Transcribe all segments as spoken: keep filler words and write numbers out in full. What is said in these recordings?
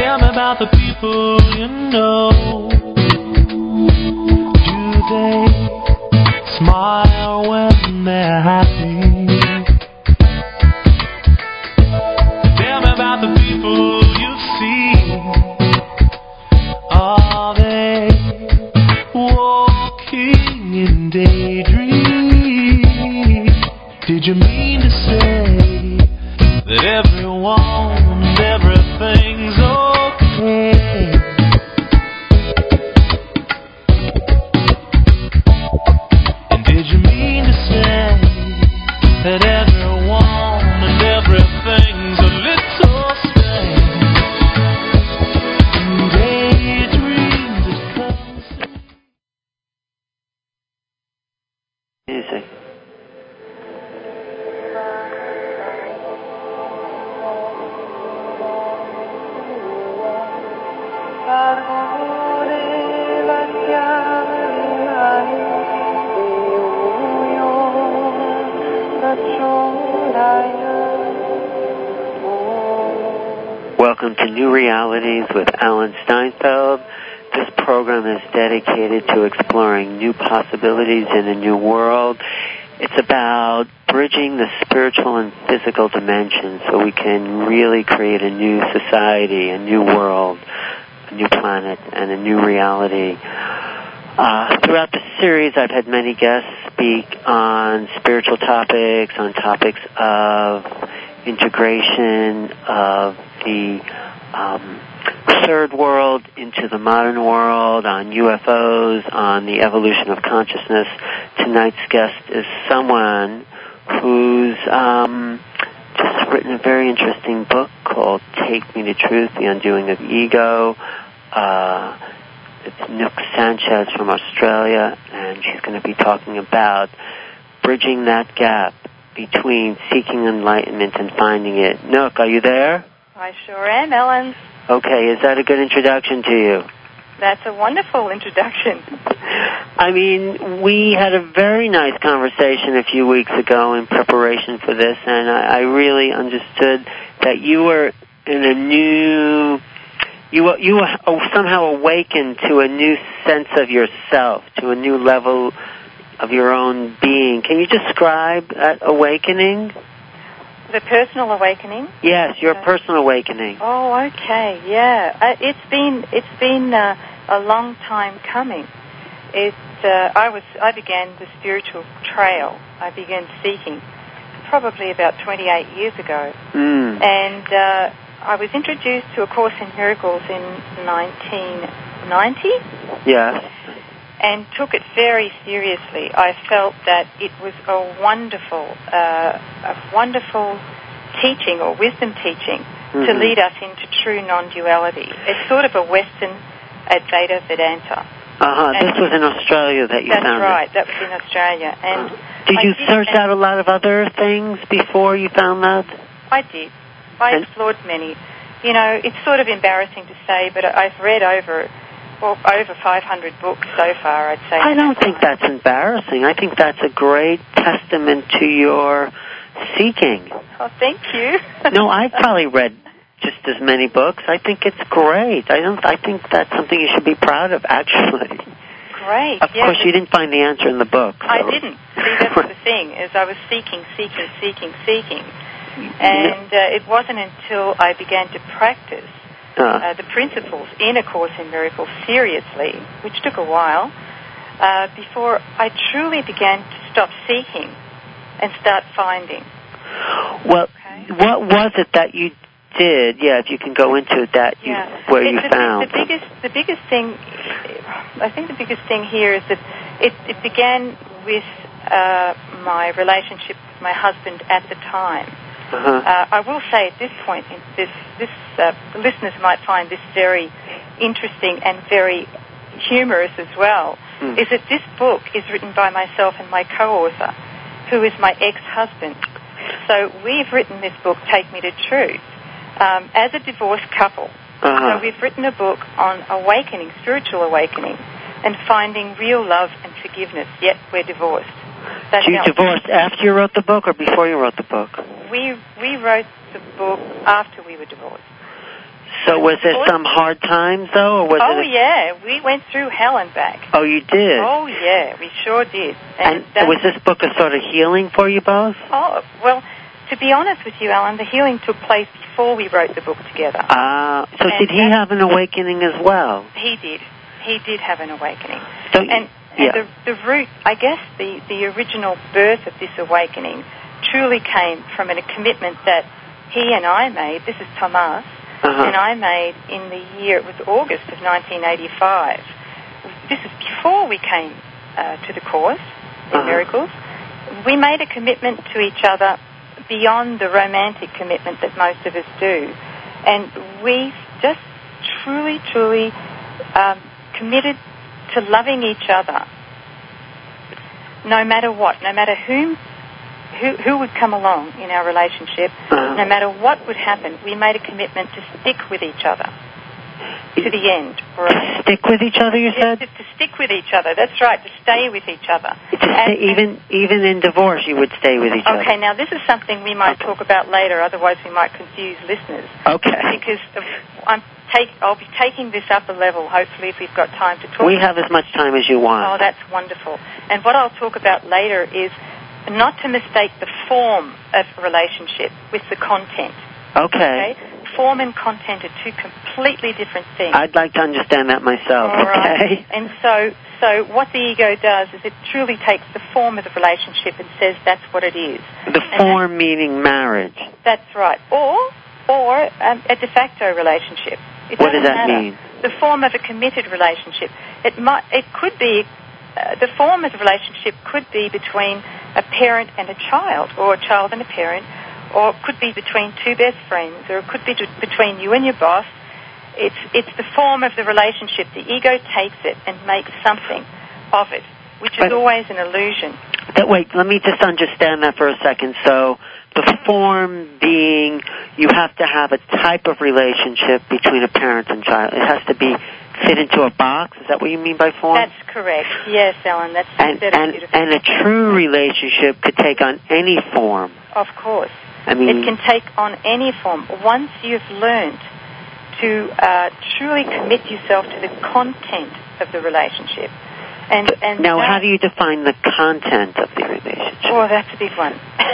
Tell me about the people you know. Do they smile when they're happy? Tell me about the people you see. Are they walking in daydreams? Did you mean to say that everyone and everything's okay? And did you mean to say that everyone and everything's a little strange? And daydreams that come soon. Music. Welcome to New Realities with Alan Steinfeld. This program is dedicated to exploring new possibilities in a new world. It's about bridging the spiritual and physical dimensions so we can really create a new society, a new world, a new planet, and a new reality. Uh, throughout the series, I've had many guests speak on spiritual topics, on topics of integration of the um, third world into the modern world, on U F Os, on the evolution of consciousness. Tonight's guest is someone who's um, just written a very interesting book called Take Me to Truth, The Undoing of Ego. Uh, it's Nook Sanchez from Australia, and she's going to be talking about bridging that gap between seeking enlightenment and finding it. Nook, are you there? I sure am, Ellen. Okay, is that a good introduction to you? That's a wonderful introduction. I mean, we had a very nice conversation a few weeks ago in preparation for this, and I, I really understood that you were in a new, you were, you were somehow awakened to a new sense of yourself, to a new level of your own being. Can you describe that awakening? The personal awakening? Yes, your uh, personal awakening. Oh, okay, yeah. Uh, it's been it's been uh, a long time coming. It uh, I was I began the spiritual trail. I began seeking probably about twenty-eight years ago, mm. and uh, I was introduced to A Course in Miracles in nineteen ninety. Yes. And took it very seriously. I felt that it was a wonderful, uh, a wonderful teaching or wisdom teaching mm-hmm. to lead us into true non-duality. It's sort of a Western Advaita Vedanta. Uh-huh. And this was in Australia that you that's found right. it. That was in Australia. And uh, did you did, search out a lot of other things before you found that? I did. I and explored many. You know, it's sort of embarrassing to say, but I've read over. Well, over five hundred books so far, I'd say. I don't think that's embarrassing. I think that's a great testament to your seeking. Oh, thank you. No, I've probably read just as many books. I think it's great. I don't. I think that's something you should be proud of, actually. Great. Of yeah, course, you didn't find the answer in the book. So. I didn't. See, that's the thing, is I was seeking, seeking, seeking, seeking. And uh, it wasn't until I began to practice Uh, uh, the principles in A Course in Miracles seriously, which took a while, uh, before I truly began to stop seeking and start finding. Well, okay. What was it that you did? Yeah, if you can go into that, you, yeah. where it, you the, found. The biggest, the biggest thing, I think the biggest thing here is that it, it began with uh, my relationship with my husband at the time. Uh-huh. Uh, I will say at this point, this, this uh, listeners might find this very interesting and very humorous as well, mm. is that this book is written by myself and my co-author, who is my ex-husband. So we've written this book, Take Me to Truth, um, as a divorced couple. Uh-huh. So we've written a book on awakening, spiritual awakening, and finding real love and forgiveness, yet we're divorced. That's so you divorced after you wrote the book or before you wrote the book? We we wrote the book after we were divorced. So was there some hard times, though, or was oh, it? A... yeah. We went through hell and back. Oh, you did? Oh, yeah. We sure did. And, and was this book a sort of healing for you both? Oh, well, to be honest with you, Alan, the healing took place before we wrote the book together. Ah, uh, so and did he have an awakening as well? He did. He did have an awakening. So, and yeah. and the, the root, I guess, the, the original birth of this awakening truly came from a commitment that he and I made. This is Thomas, uh-huh. and I made in the year, it was August of nineteen eighty-five. This is before we came uh, to the Course in uh-huh. Miracles. We made a commitment to each other beyond the romantic commitment that most of us do. And we just truly, truly um, committed to loving each other no matter what, no matter whom, who, who would come along in our relationship, uh-huh. no matter what would happen, we made a commitment to stick with each other to the end. Or to stick with each other, you said? To, to stick with each other, that's right, to stay with each other. To stay, even even in divorce, you would stay with each okay, other. Okay, now this is something we might okay. talk about later, otherwise we might confuse listeners. Okay. Because of, I'm take, I'll be taking this up a level, hopefully, if we've got time to talk. We have as much time as you want. Oh, that's wonderful. And what I'll talk about later is not to mistake the form of a relationship with the content. Okay. okay? Form and content are two completely different things. I'd like to understand that myself, All right. okay? And so, so what the ego does is it truly takes the form of the relationship and says that's what it is. The and form meaning marriage. That's right. Or, or um, a de facto relationship. It what does that matter. mean? The form of a committed relationship. It might, it could be, uh, the form of the relationship could be between a parent and a child, or a child and a parent, or it could be between two best friends, or it could be between you and your boss. It's it's the form of the relationship. The ego takes it and makes something of it, which is but, always an illusion. That, wait, let me just understand that for a second. So the form being you have to have a type of relationship between a parent and child. It has to be fit into a box. Is that what you mean by form? That's correct. Yes, Ellen. That's and, and, beautiful. And a true relationship could take on any form. Of course. I mean, it can take on any form. Once you've learned to uh, truly commit yourself to the content of the relationship. And, and now, that, how do you define the content of the relationship? Oh, that's a big one.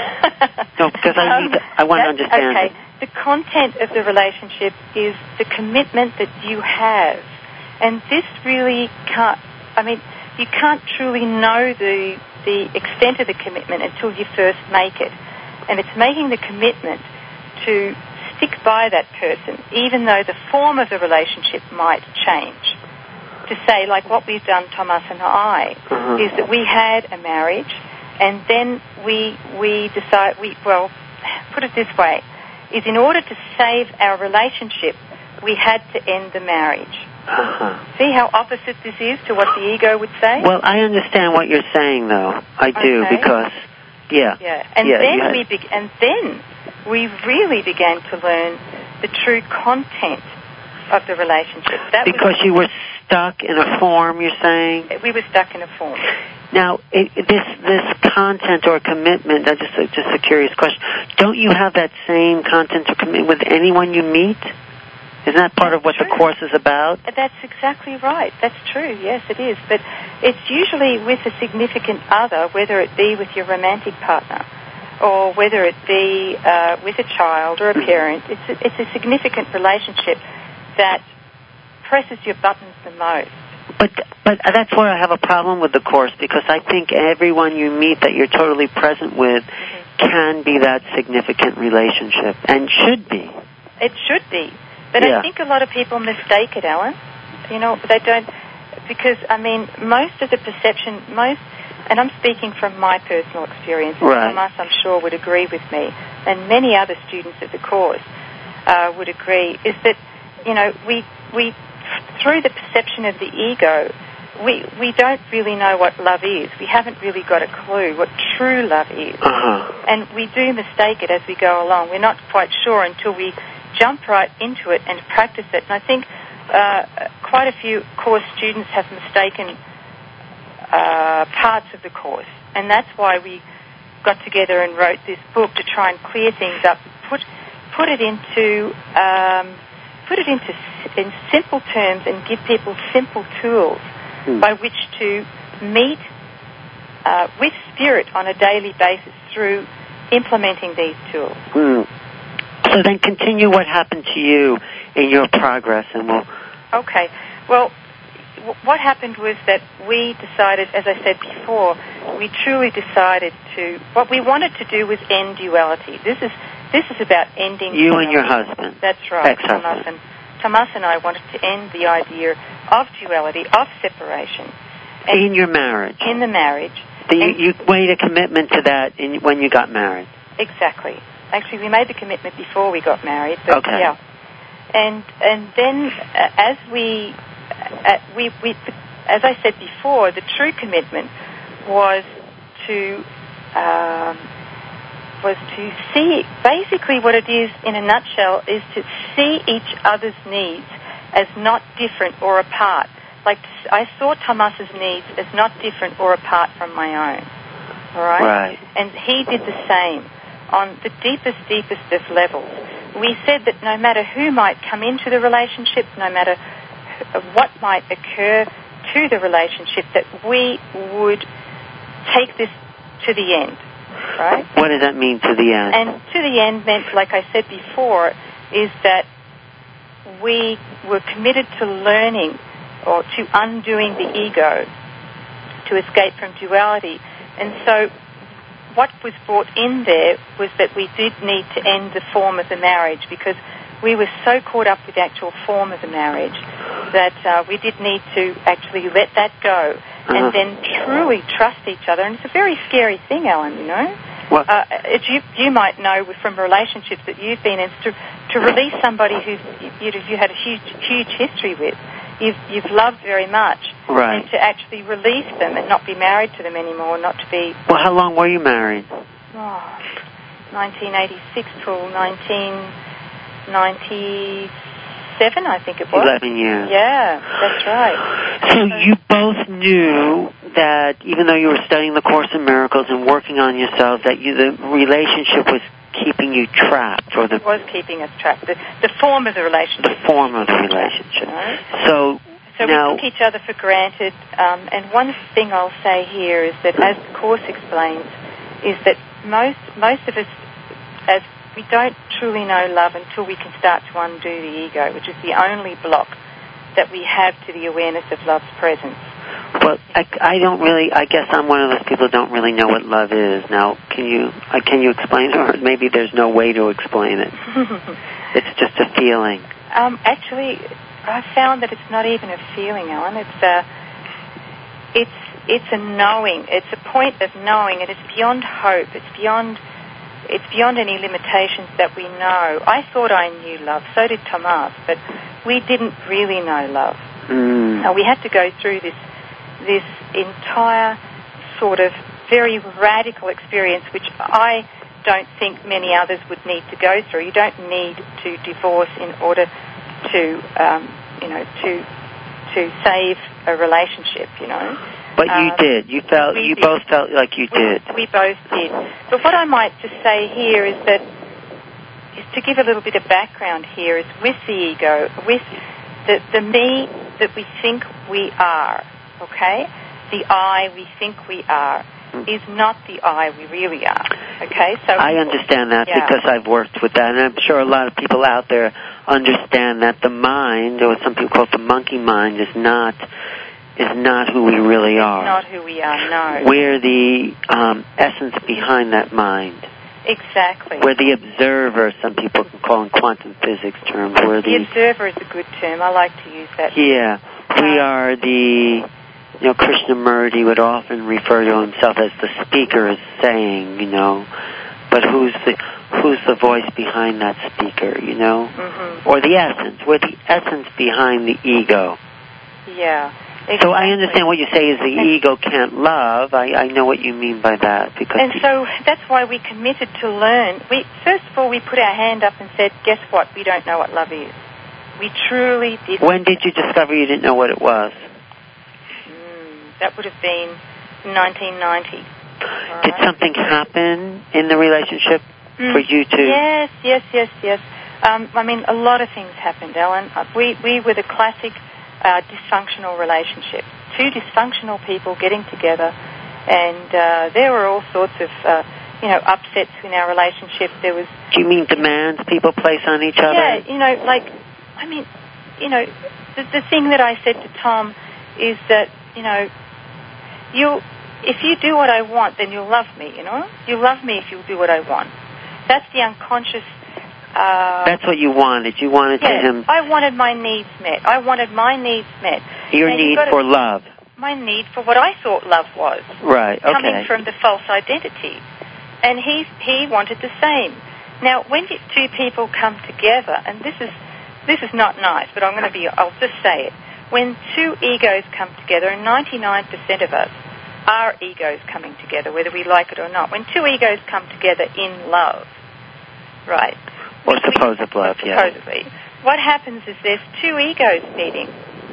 No, because I, need to, I want to understand okay. it. The content of the relationship is the commitment that you have. And this really can't, I mean, you can't truly know the the extent of the commitment until you first make it. And it's making the commitment to stick by that person, even though the form of the relationship might change. To say, like what we've done, Thomas and I, uh-huh. is that we had a marriage, and then we we decide, we well, put it this way, is in order to save our relationship, we had to end the marriage. Uh-huh. See how opposite this is to what the ego would say? Well, I understand what you're saying, though. I do, okay. because, yeah. Yeah, and yeah, then had... we be- and then we really began to learn the true content of the relationship. That because was... you were stuck in a form, you're saying? We were stuck in a form. Now, it, this this content or commitment, uh, just, a, just a curious question, don't you have that same content or commitment with anyone you meet? Isn't that part That's of what true. the Course is about? That's exactly right. That's true. Yes, it is. But it's usually with a significant other, whether it be with your romantic partner or whether it be uh, with a child or a parent. It's a, it's a significant relationship that presses your buttons the most. But but that's where I have a problem with the Course, because I think everyone you meet that you're totally present with mm-hmm. can be that significant relationship, and should be. It should be. But yeah. I think a lot of people mistake it, Alan. You know, they don't, because, I mean, most of the perception, most, and I'm speaking from my personal experience, and right. Thomas, I'm sure, would agree with me, and many other students of the Course uh, would agree, is that, you know, we, we through the perception of the ego, we, we don't really know what love is. We haven't really got a clue what true love is. Uh-huh. And we do mistake it as we go along. We're not quite sure until we jump right into it and practice it. And I think uh, quite a few Course students have mistaken uh, parts of the Course. And that's why we got together and wrote this book, to try and clear things up, put put it into um, put it into in simple terms and give people simple tools mm. by which to meet uh, with spirit on a daily basis through implementing these tools. Mm. So then continue what happened to you in your progress, and we'll... Okay. Well, w- what happened was that we decided, as I said before, we truly decided to... What we wanted to do was end duality. This is this is about ending... You duality. and your husband. That's right. Ex-husband. Tomas and, Tomas and I wanted to end the idea of duality, of separation. In your marriage. In the marriage. So you, you made a commitment to that in, when you got married. Exactly. Actually, we made the commitment before we got married. But okay. Yeah. And and then uh, as we, uh, we we as I said before, the true commitment was to um, was to see basically what it is in a nutshell is to see each other's needs as not different or apart. Like I saw Tomas's needs as not different or apart from my own. All right. Right. And he did the same on the deepest, deepest of levels. We said that no matter who might come into the relationship, no matter what might occur to the relationship, that we would take this to the end, right? What does that mean, to the end? And to the end meant, like I said before, is that we were committed to learning or to undoing the ego to escape from duality. And so what was brought in there was that we did need to end the form of the marriage, because we were so caught up with the actual form of the marriage that uh, we did need to actually let that go uh-huh. and then truly trust each other. And it's a very scary thing, Alan, you know. What? Uh, it, you, you might know from relationships that you've been in, to, to release somebody who you, you had a huge, huge history with. You've, you've loved very much. Right. And to actually release them and not be married to them anymore, not to be... Well, how long were you married? Oh, nineteen eighty-six till nineteen ninety-seven, I think it was. Eleven years. Yeah, that's right. So you both knew that even though you were studying the Course in Miracles and working on yourselves, that you, the relationship was keeping you trapped, or the... It was keeping us trapped. The, the form of the relationship. The form of the relationship. Right? So... So now, we took each other for granted, um, and one thing I'll say here is that, as the Course explains, is that most most of us, as we don't truly know love until we can start to undo the ego, which is the only block that we have to the awareness of love's presence. Well, I, I don't really, I guess I'm one of those people who don't really know what love is. Now, can you uh, can you explain it, or maybe there's no way to explain it? It's just a feeling. Um, actually... I found that it's not even a feeling, Alan. It's a, it's it's a knowing. It's a point of knowing, and it's beyond hope. It's beyond, it's beyond any limitations that we know. I thought I knew love. So did Tomas, but we didn't really know love. Mm. Now, we had to go through this this entire sort of very radical experience, which I don't think many others would need to go through. You don't need to divorce in order to, um, you know, to to save a relationship, you know. But you uh, did. You felt. You did. both felt like you we, did. We both did. But what I might just say here is that, is to give a little bit of background here, is with the ego, with the the me that we think we are, okay? The I we think we are is not the I we really are, okay? So I understand that yeah. because I've worked with that, and I'm sure a lot of people out there understand that the mind, or what some people call it the monkey mind, is not is not who we really are. It's not who we are, no. We're the um, essence behind that mind. Exactly. We're the observer, some people can call in quantum physics terms. We're the, the observer is a good term. I like to use that. Yeah. We are the... You know, Krishnamurti would often refer to himself as the speaker is saying, you know, but who's the who's the voice behind that speaker, you know? Mm-hmm. Or the essence. We're the essence behind the ego. Yeah. Exactly. So I understand what you say is the and ego can't love. I, I know what you mean by that. Because and so that's why we committed to learn. We First of all, we put our hand up and said, guess what? We don't know what love is. We truly did. When did you discover you didn't know what it was? That would have been nineteen ninety. Did right. something happen in the relationship mm. for you to... Yes, yes, yes, yes. Um, I mean, a lot of things happened, Ellen. Uh, we, we were the classic uh, dysfunctional relationship. Two dysfunctional people getting together, and uh, there were all sorts of, uh, you know, upsets in our relationship. There was... Do you mean demands people place on each other? Yeah, you know, like, I mean, you know, the, the thing that I said to Tom is that, you know, you'll, if you do what I want, then you'll love me, you know? You'll love me if you'll do what I want. That's the unconscious... Uh, That's what you wanted. You wanted yeah, to him... I wanted my needs met. I wanted my needs met. Your now, need for love. My need for what I thought love was. Right, okay. Coming from the false identity. And he, he wanted the same. Now, when two people come together, and this is, this is not nice, but I'm going to be, I'll just say it. When two egos come together, and ninety-nine percent of us are egos coming together, whether we like it or not. When two egos come together in love, right? Or supposed love, yeah. Supposedly. What happens is there's two egos meeting,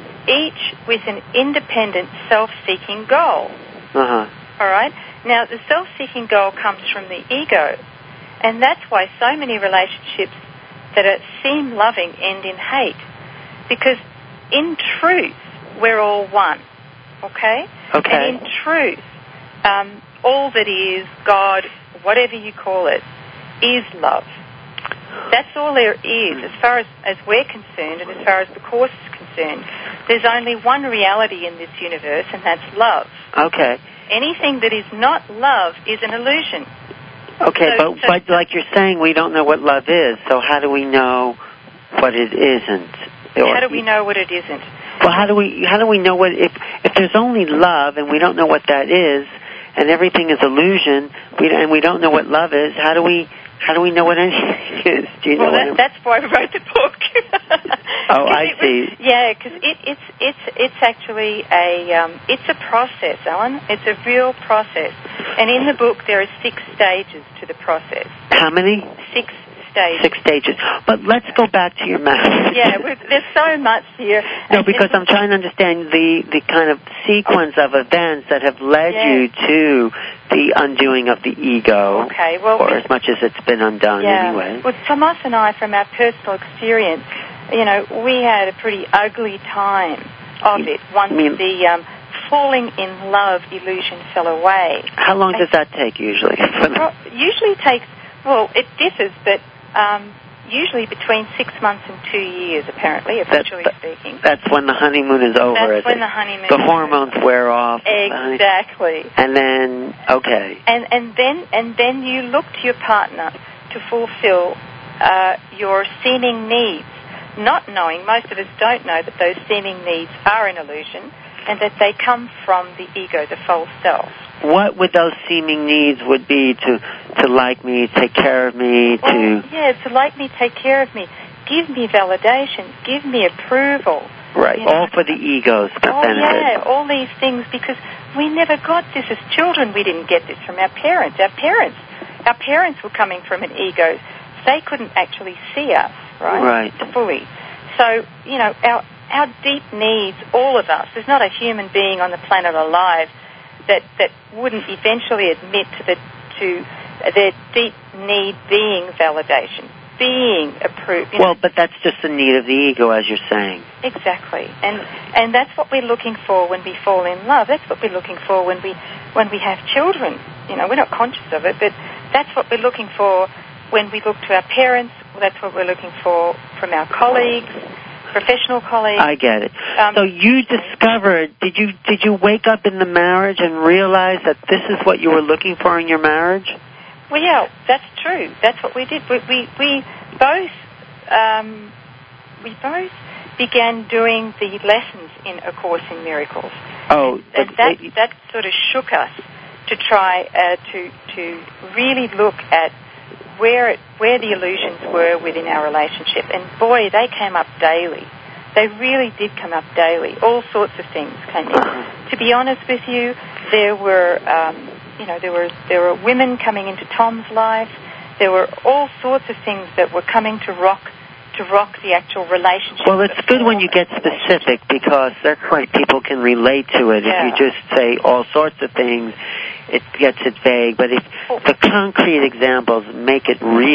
each with an independent self-seeking goal. Uh-huh. All right? Now, the self-seeking goal comes from the ego, and that's why so many relationships that are, seem loving end in hate, because in truth, we're all one, okay? Okay. And in truth, um, all that is, God, whatever you call it, is love. That's all there is, as far as, as we're concerned, and as far as the Course is concerned. There's only one reality in this universe, and that's love. Okay. Anything that is not love is an illusion. Okay, so, but, so, but like you're saying, we don't know what love is, so how do we know what it isn't? How do we know what it isn't? Well, how do we how do we know what, if if there's only love and we don't know what that is, and everything is illusion, we, and we don't know what love is, how do we how do we know what anything is? Do you well, know that, what that's why I wrote the book. Oh, I was, see. Yeah, because it, it's it's it's actually a um, it's a process, Alan. It's a real process, and in the book there are six stages to the process. How many? Six stages. Six stages. But let's go back to your marriage. Yeah, there's so much here. No, because I'm trying to understand the, the kind of sequence of events that have led yeah. you to the undoing of the ego. Okay, well... Or as much as it's been undone yeah. anyway. Well, Tomas and I, from our personal experience, you know, we had a pretty ugly time of it once mean, the um, falling in love illusion fell away. How long does that take usually? Well, usually takes, well, it differs, but um, usually between six months and two years, apparently, officially that, speaking. That's when the honeymoon is over. That's when it? the honeymoon The hormones over. wear off. Exactly. And then, okay. And and then and then you look to your partner to fulfill uh, your seeming needs, not knowing, most of us don't know that those seeming needs are an illusion and that they come from the ego, the false self. What would those seeming needs would be to to like me, take care of me, well, to... Yeah, to like me, take care of me, give me validation, give me approval. Right, you know? all for the ego's oh, benefit. Yeah, all these things, because we never got this as children. We didn't get this from our parents. Our parents, our parents were coming from an ego. They couldn't actually see us, right? Right. Fully. So, you know, our our deep needs, all of us, there's not a human being on the planet alive that, that wouldn't eventually admit to the to their deep need being validation, being approved. You know. Well, but that's just the need of the ego, as you're saying. Exactly, and and that's what we're looking for when we fall in love. That's what we're looking for when we when we have children. You know, we're not conscious of it, but that's what we're looking for when we look to our parents. That's what we're looking for from our colleagues, professional colleagues. I get it. Um, so you discovered, did you did you wake up in the marriage and realize that this is what you were looking for in your marriage? Well, yeah, that's true. That's what we did. We we, we both um, we both began doing the lessons in A Course in Miracles. Oh, and that that sort of shook us to try uh, to to really look at where it, where the illusions were within our relationship. And boy, they came up daily. They really did come up daily. All sorts of things came in. To be honest with you, there were, um, you know, there were there were women coming into Tom's life. There were all sorts of things that were coming to rock to rock the actual relationship. Well, it's good when you get specific because that's when people can relate to it. Yeah. If you just say all sorts of things, it gets it vague. But if the concrete examples make it real,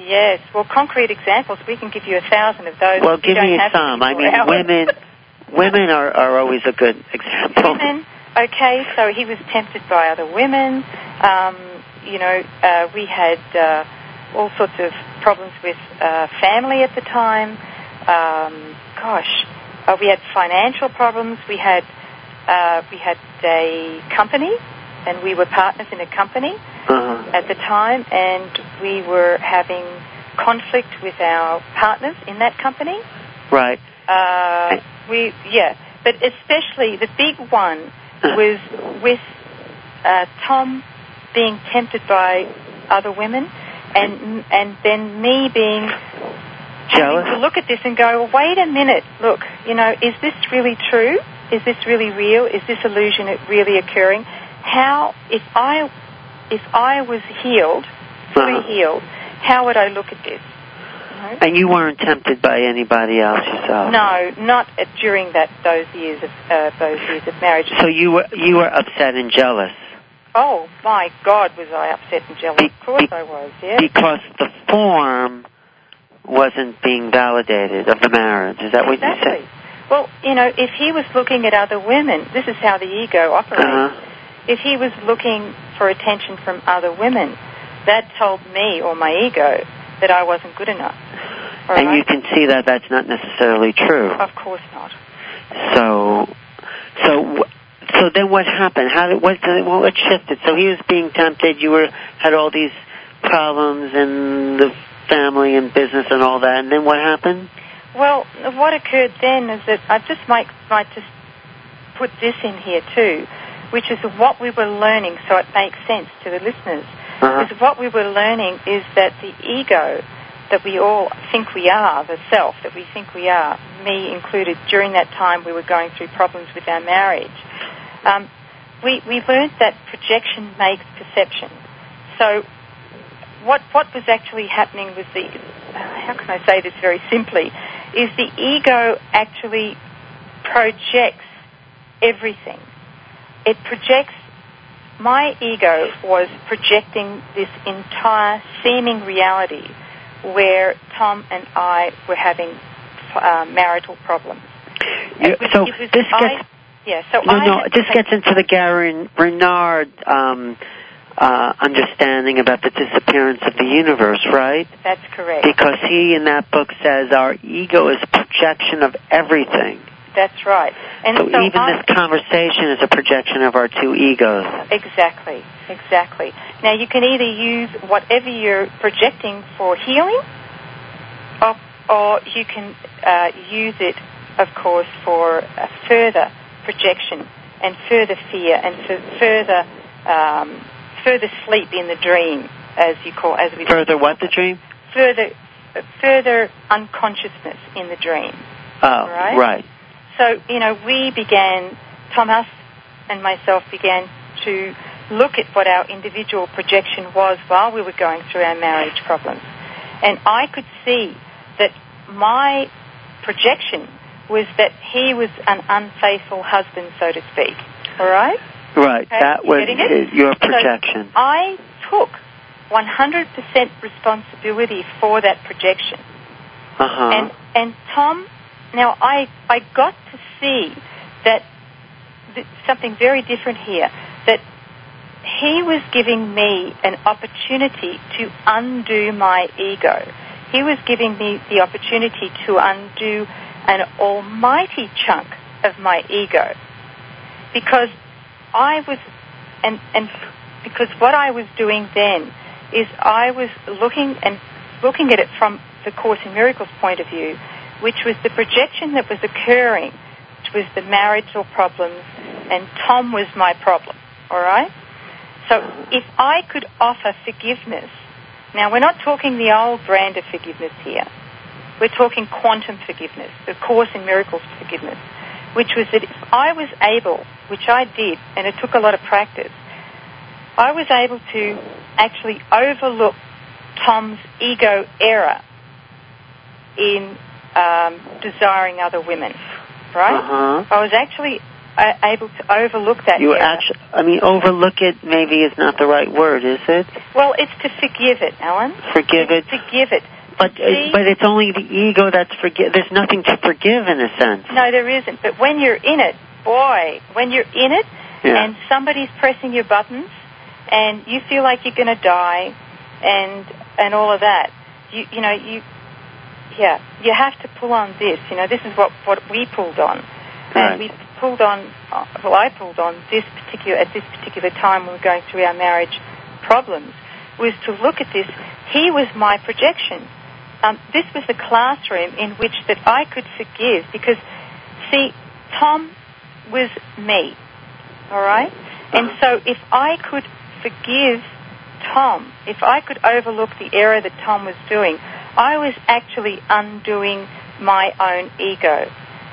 Yes. Well, concrete examples, we can give you a thousand of those. Well, give me have some. I mean, hours. women women are, are always a good example. Women, okay, so he was tempted by other women. Um, you know, uh, we had uh, all sorts of problems with uh, family at the time. Um, gosh, uh, we had financial problems. We had uh, we had a company, and we were partners in a company Uh-huh. at the time, and we were having conflict with our partners in that company. Right. Uh, we, yeah, but especially the big one was with uh, Tom being tempted by other women, and and then me being jealous. having to look at this and go, well, wait a minute, look, you know, is this really true? Is this really real? Is this illusion really occurring? How, if I, if I was healed, fully Uh-huh. healed, how would I look at this? No? And you weren't tempted by anybody else yourself. No, not uh, during that those years of uh, those years of marriage. So you were you were upset and jealous. Oh my God, was I upset and jealous? Be- of course be- I was. Yeah. Because the form wasn't being validated of the marriage. Is that what exactly. you say? Well, you know, if he was looking at other women, this is how the ego operates. Uh-huh. If he was looking for attention from other women, that told me or my ego that I wasn't good enough. All and right? you can see that that's not necessarily true. Of course not. So, so, so then what happened? How did what? Did, well, what shifted? So he was being tempted. You were had all these problems in the family and business and all that. And then what happened? Well, what occurred then is that I just might might just put this in here too, which is what we were learning, so it makes sense to the listeners. Uh-huh. Is what we were learning is that the ego that we all think we are, the self that we think we are, me included, during that time we were going through problems with our marriage, um, we, we learned that projection makes perception. So what what was actually happening was the, how can I say this very simply, is the ego actually projects everything. It projects, my ego was projecting this entire seeming reality where Tom and I were having uh, marital problems. You, was, so was, this I, gets yeah, so no, I no. had, This gets into the Gary Renard um, uh, understanding about the disappearance of the universe, right? That's correct. Because he in that book says our ego is a projection of everything. That's right. And so, so even I, this conversation is a projection of our two egos. Exactly, exactly. Now you can either use whatever you're projecting for healing, or, or you can uh, use it, of course, for a further projection and further fear and for further um, further sleep in the dream, as you call as we further what the dream? Further, uh, further unconsciousness in the dream. Oh, right. right. So, you know, we began, Thomas and myself began to look at what our individual projection was while we were going through our marriage problems. And I could see that my projection was that he was an unfaithful husband, so to speak. All right? Right. Okay? That was his, your projection. So I took one hundred percent responsibility for that projection. Uh-huh. And, and Tom... Now, I, I got to see that th- something very different here, that he was giving me an opportunity to undo my ego. He was giving me the opportunity to undo an almighty chunk of my ego. Because I was, and, and because what I was doing then is I was looking and looking at it from the Course in Miracles point of view, which was the projection that was occurring, which was the marital problems, and Tom was my problem, all right? So if I could offer forgiveness, now we're not talking the old brand of forgiveness here. We're talking quantum forgiveness, the Course in Miracles forgiveness, which was that if I was able, which I did, and it took a lot of practice, I was able to actually overlook Tom's ego error in Um, desiring other women, right? Uh-huh. I was actually uh, able to overlook that You error. actually, I mean, overlook it maybe is not the right word, is it? Well, it's to forgive it, Alan. Forgive it's it. Forgive it. But See? uh, but it's only the ego that's forgive. There's nothing to forgive in a sense. No, there isn't. But when you're in it, boy, when you're in it, Yeah. and somebody's pressing your buttons, and you feel like you're going to die, and and all of that, you you know you, yeah, you have to pull on this. You know, this is what what we pulled on, and Right. we pulled on. Uh, well, I pulled on this particular at this particular time when we were going through our marriage problems, was to look at this. He was my projection. Um, this was a classroom in which that I could forgive because, see, Tom was me, all right? And so if I could forgive Tom, if I could overlook the error that Tom was doing, I was actually undoing my own ego.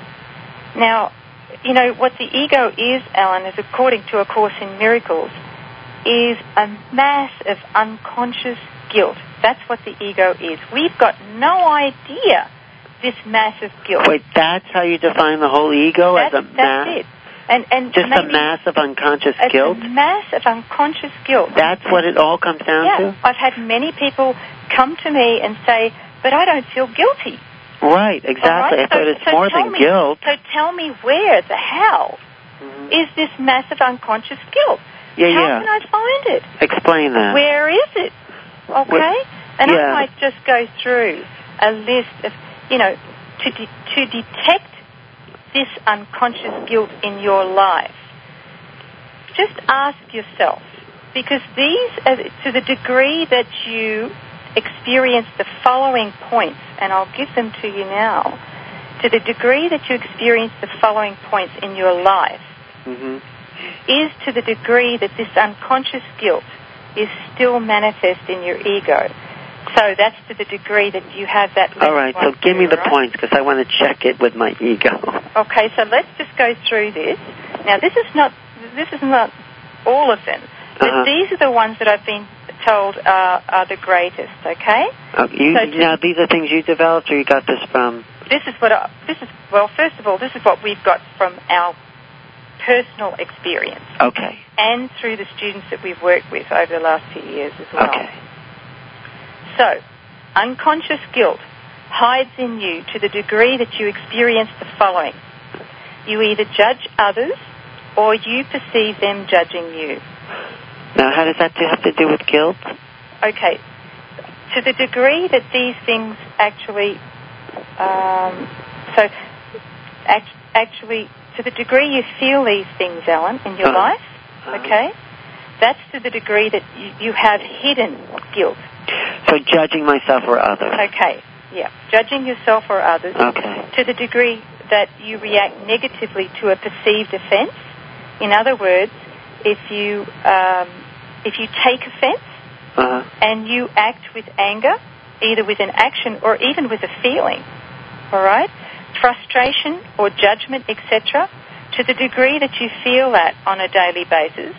Now, you know, what the ego is, Alan, is according to A Course in Miracles, is a mass of unconscious guilt. That's what the ego is. We've got no idea this mass of guilt. Wait, that's how you define the whole ego that's, as a mass? That's it. And, and Just a maybe mass of unconscious it's guilt? a mass of unconscious guilt. That's what it all comes down yeah. to? I've had many people come to me and say, but I don't feel guilty. Right, exactly. Right? I thought so, it's so more tell than me, guilt. So tell me where, the how, Mm-hmm. is this massive unconscious guilt? Yeah, how yeah. can I find it? Explain that. Where is it? Okay? Where, and yeah. I might just go through a list of, you know, to, de- to detect this unconscious guilt in your life. Just ask yourself, because these, are, to the degree that you experience the following points, and I'll give them to you now, to the degree that you experience the following points in your life, mm-hmm. is to the degree that this unconscious guilt is still manifest in your ego. So that's to the degree that you have that. All right, so give me the right? points, because I want to check it with my ego. Okay, so let's just go through this. Now, this is not this is not all of them, but uh-huh. these are the ones that I've been told are, are the greatest. Okay. Uh, you, so to, now, these are things you developed, or you got this from? This is what I, this is. Well, first of all, this is what we've got from our personal experience. Okay. And through the students that we've worked with over the last few years as well. Okay. So, unconscious guilt hides in you to the degree that you experience the following. You either judge others or you perceive them judging you. Now, how does that have to do with guilt? Okay. To the degree that these things actually, um, so act, actually, to the degree you feel these things, Alan, in your uh-huh. life, uh-huh. okay, that's to the degree that you, you have hidden guilt. So judging myself or others. Okay, yeah. Judging yourself or others. Okay. To the degree that you react negatively to a perceived offense. In other words, if you um, if you take offense uh-huh. and you act with anger, either with an action or even with a feeling, all right, frustration or judgment, et cetera, to the degree that you feel that on a daily basis,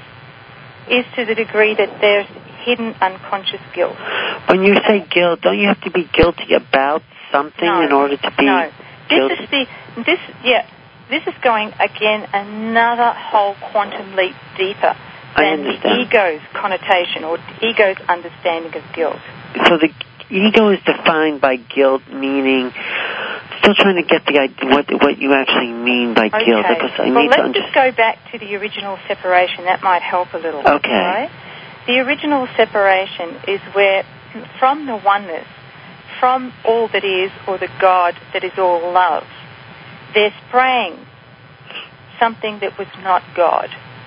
is to the degree that there's hidden unconscious guilt. When you say guilt, don't you have to be guilty about something no, in order to be no. guilty? This is the this yeah. This is going again another whole quantum leap deeper than the ego's connotation or ego's understanding of guilt. So the ego is defined by guilt, meaning still trying to get the idea what what you actually mean by okay. guilt. Because I well, need let's to understand. just go back to the original separation. That might help a little. Okay. Right? The original separation is where, from the oneness, from all that is, or the God that is all love, there sprang something that was not God.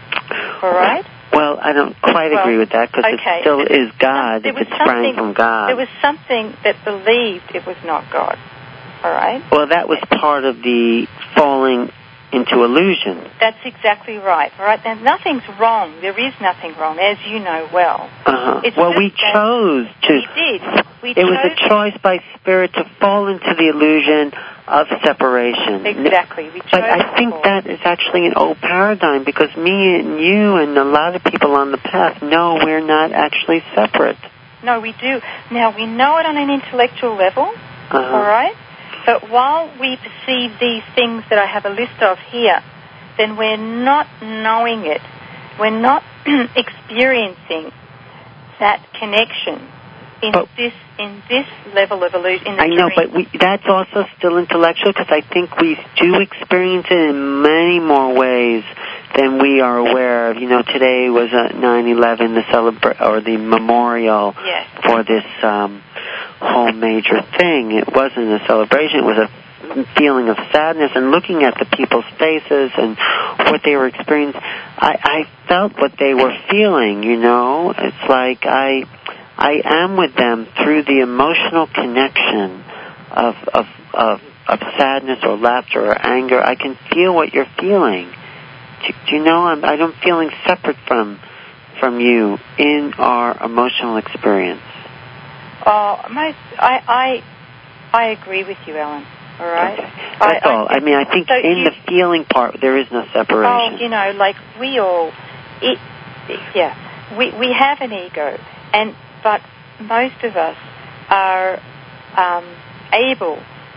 All right? Well, I don't quite well, agree with that because okay. it still there, is God if it sprang from God. There was something that believed it was not God. All right? Well, that was part of the falling into illusion. That's exactly right. All right? Now, nothing's wrong. There is nothing wrong, as you know well. Uh-huh. It's well, we chose to. We did. We it chose was a choice by spirit to fall into the illusion of separation. Exactly. We chose but I think that is actually an old paradigm because me and you and a lot of people on the path know we're not actually separate. No, we do. Now, we know it on an intellectual level, uh-huh. all right? But while we perceive these things that I have a list of here then we're not knowing it. We're not experiencing that connection in but, this in this level of illusion. In the I know, dream. but we, that's also still intellectual because I think we do experience it in many more ways than we are aware of. You know, today was a nine eleven, the celebra- or the memorial yes. for this um, whole major thing. It wasn't a celebration; it was a feeling of sadness. And looking at the people's faces and what they were experiencing, I, I felt what they were feeling. You know, it's like I. I am with them through the emotional connection of, of of of sadness or laughter or anger. I can feel what you're feeling. Do, do you know? I'm I don't feeling separate from from you in our emotional experience. Oh, my, I I I agree with you, Ellen. All right. Okay. That's I, all. I, I mean, I think so in you, the feeling part there is no separation. Oh, you know, like we all, it, it, yeah, we we have an ego, and. But most of us are um, able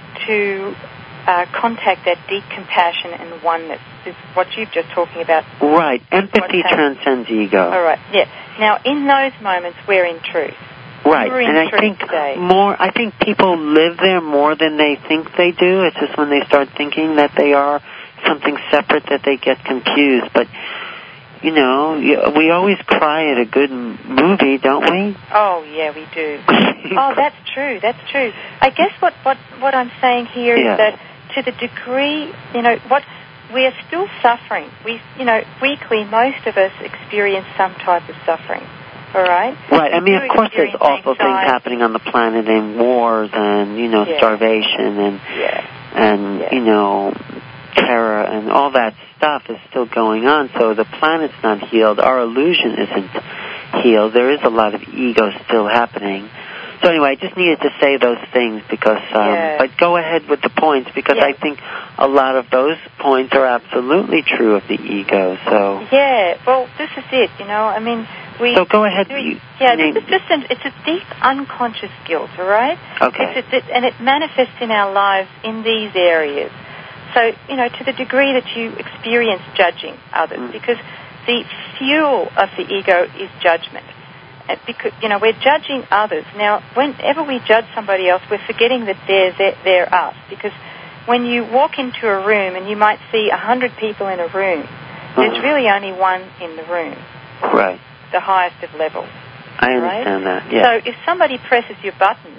to uh, contact that deep compassion and oneness. Is what you're just talking about. Right. Empathy transcends ego. All right. Yeah. Now, in those moments, we're in truth. Right. We're in and I truth think today. more. I think people live there more than they think they do. It's just when they start thinking that they are something separate that they get confused. But you know, we always cry at a good movie, don't we? Oh, yeah, we do. Oh, that's true, that's true. I guess what, what, what I'm saying here yeah. is that to the degree, you know, what we are still suffering. We, you know, weekly, most of us experience some type of suffering, all right? Right, I mean, of course there's awful anxiety. things happening on the planet and wars and, you know, yeah. starvation and, yeah. and yeah. you know, terror and all that stuff is still going on, so the planet's not healed. Our illusion isn't healed. There is a lot of ego still happening. So anyway, I just needed to say those things because, um, yeah. but go ahead with the points because yeah. I think a lot of those points are absolutely true of the ego, so. Yeah, well, this is it, you know, I mean, we... So go ahead. We, you, yeah, name, this is just, an, it's a deep unconscious guilt, all right? Okay. It's, it's, and it manifests in our lives in these areas. So, you know, to the degree that you experience judging others, mm. because the fuel of the ego is judgment. And because, you know, we're judging others. Now, whenever we judge somebody else, we're forgetting that they're, they're, they're us. Because when you walk into a room and you might see a hundred people in a room, mm. there's really only one in the room. Right. The highest of levels. I understand right? that, yeah. So if somebody presses your buttons,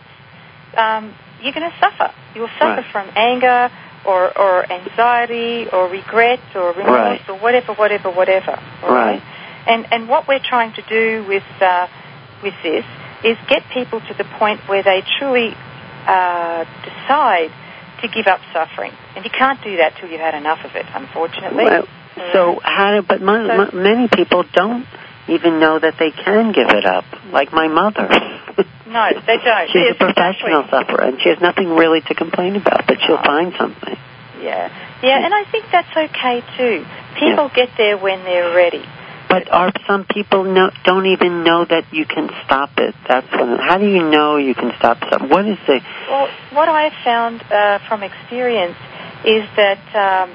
um, you're going to suffer. You'll suffer right. from anger, Or, or anxiety, or regret, or remorse, right. or whatever, whatever, whatever. All right. right. And and what we're trying to do with uh, with this is get people to the point where they truly uh, decide to give up suffering. And you can't do that till you've had enough of it, unfortunately. Well, right. So how? Do, but my, so, my, many people don't even know that they can give it up. Like my mother. No, they don't. She's yes, a professional exactly. sufferer, and she has nothing really to complain about, but she'll oh. find something. Yeah. Yeah, and I think that's okay, too. People yeah. get there when they're ready. But are some people no, don't even know that you can stop it? That's when, how do you know you can stop something? What is the... Well, what I have found uh, from experience is that um,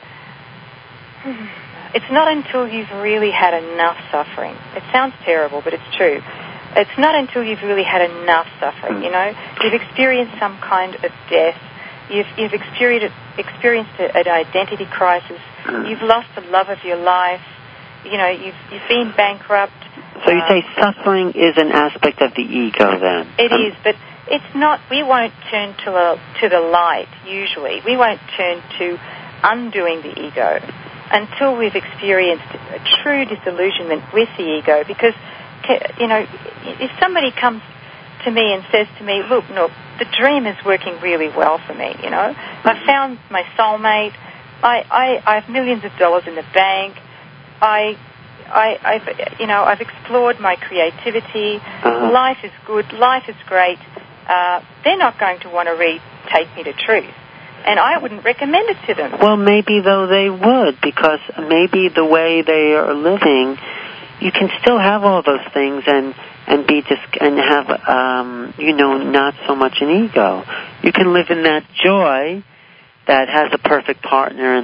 it's not until you've really had enough suffering. It sounds terrible, but it's true. It's not until you've really had enough suffering, you know. You've experienced some kind of death. You've, you've experienced, experienced a, an identity crisis. You've lost the love of your life. You know, you've, you've been bankrupt. So you um, say suffering is an aspect of the ego then? It um, is, but it's not, we won't turn to, a, to the light, usually. We won't turn to undoing the ego until we've experienced a true disillusionment with the ego, because... You know, if somebody comes to me and says to me, look, look, the dream is working really well for me, you know. I found my soulmate. I, I, I have millions of dollars in the bank. I, I, I've, you know, I've explored my creativity. Uh-huh. Life is good. Life is great. Uh, they're not going to want to read Take Me to Truth. And I wouldn't recommend it to them. Well, maybe, though, they would, because maybe the way they are living... You can still have all those things and and be just and have um, you know not so much an ego. You can live in that joy that has a perfect partner and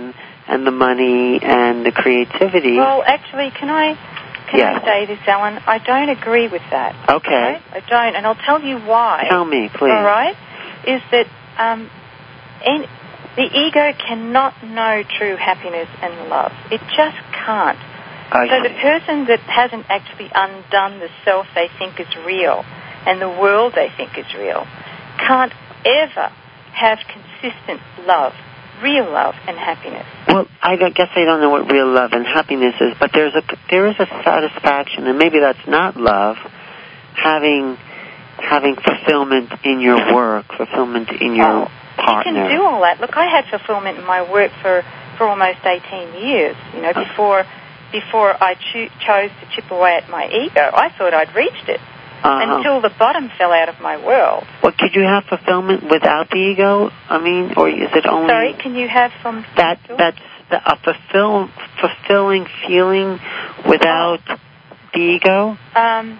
and the money and the creativity. Well, actually, can I can yes. I say this, Alan? I don't agree with that. Okay. Right? I don't, and I'll tell you why. Tell me, please. All right? Is that um, in, the ego cannot know true happiness and love. It just can't. I so see. the person that hasn't actually undone the self they think is real and the world they think is real can't ever have consistent love, real love and happiness. Well, I guess I don't know what real love and happiness is, but there's a there is a satisfaction, and maybe that's not love, having having fulfillment in your work, fulfillment in your oh, partner. You can do all that. Look, I had fulfillment in my work for, for almost eighteen years. You know, before before I cho- chose to chip away at my ego, I thought I'd reached it. Uh-huh. Until the bottom fell out of my world. Well, could you have fulfillment without the ego? I mean, or is it only... Sorry, can you have some... That, that's the, a fulfill, fulfilling feeling without oh. the ego? Um,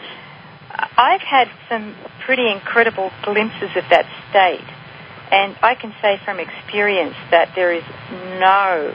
I've had some pretty incredible glimpses of that state. And I can say from experience that there is no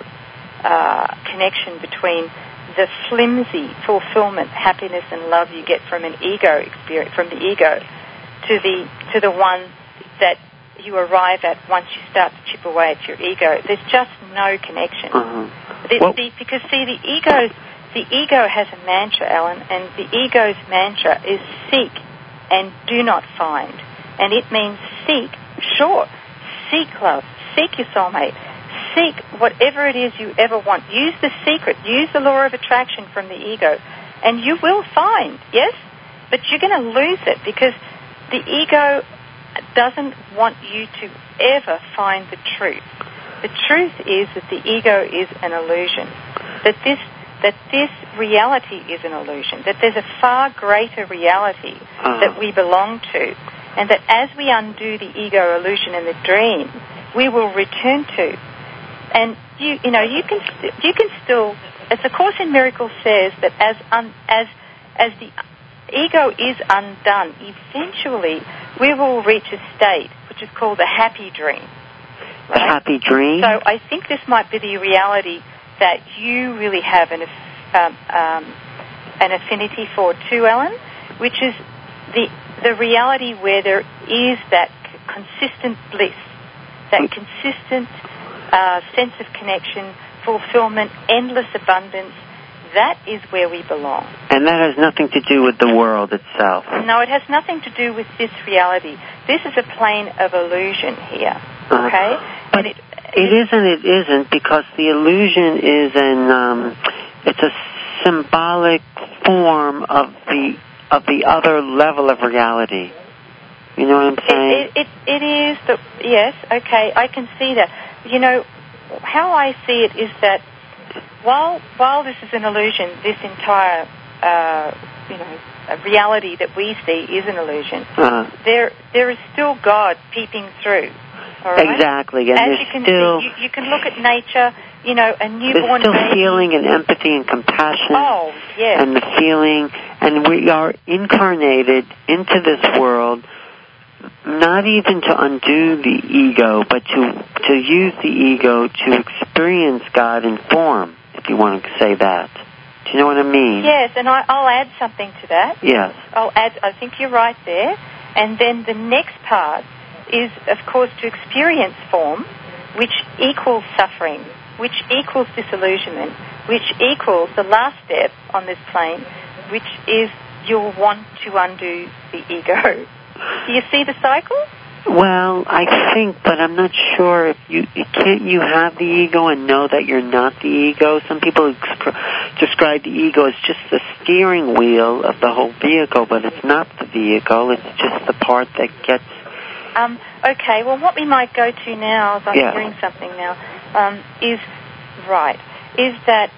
uh, connection between the flimsy fulfillment, happiness, and love you get from an ego experience, from the ego, to the to the one that you arrive at once you start to chip away at your ego. There's just no connection. Uh-huh. The, the, because see, the ego, the ego has a mantra, Alan, and the ego's mantra is seek and do not find, and it means seek. Sure, seek love, seek your soulmate. Seek whatever it is you ever want. Use the secret. Use the law of attraction from the ego. And you will find, yes? But you're going to lose it because the ego doesn't want you to ever find the truth. The truth is that the ego is an illusion. That this that this reality is an illusion. That there's a far greater reality uh-huh. that we belong to. And that as we undo the ego illusion and the dream, we will return to. And you, you know, you can st- you can still, as the Course in Miracles says, that as un- as as the ego is undone, eventually we will reach a state which is called a happy dream. Right? A happy dream. So I think this might be the reality that you really have an um, um, an affinity for too, Ellen, which is the the reality where there is that c- consistent bliss, that mm. consistent. Uh, sense of connection, fulfillment, endless abundance. That is where we belong. And that has nothing to do with the world itself. No, it has nothing to do with this reality. This is a plane of illusion here. Uh, okay? But and it, it isn't. It isn't because the illusion is an. Um, it's a symbolic form of the of the other level of reality. You know what I'm saying? It, it, it, it is. The, yes. Okay. I can see that. You know, how I see it is that while while this is an illusion, this entire, uh, you know, reality that we see is an illusion. Uh-huh. There there is still God peeping through. All right? Exactly, and as there's you can still see, you, you can look at nature. You know, a newborn there's still baby. feeling and empathy and compassion. Oh, yes. And the feeling, and we are incarnated into this world. Not even to undo the ego, but to to use the ego to experience God in form, if you want to say that. Do you know what I mean? Yes, and I, I'll add something to that. Yes. I'll add, I think you're right there. And then the next part is, of course, to experience form, which equals suffering, which equals disillusionment, which equals the last step on this plane, which is you'll want to undo the ego. Do you see the cycle? Well, I think, but I'm not sure if you can't you have the ego and know that you're not the ego. Some people exc- describe the ego as just the steering wheel of the whole vehicle, but it's not the vehicle. It's just the part that gets. Um, okay. Well, what we might go to now, as I'm yeah. hearing something now, um, is right. Is that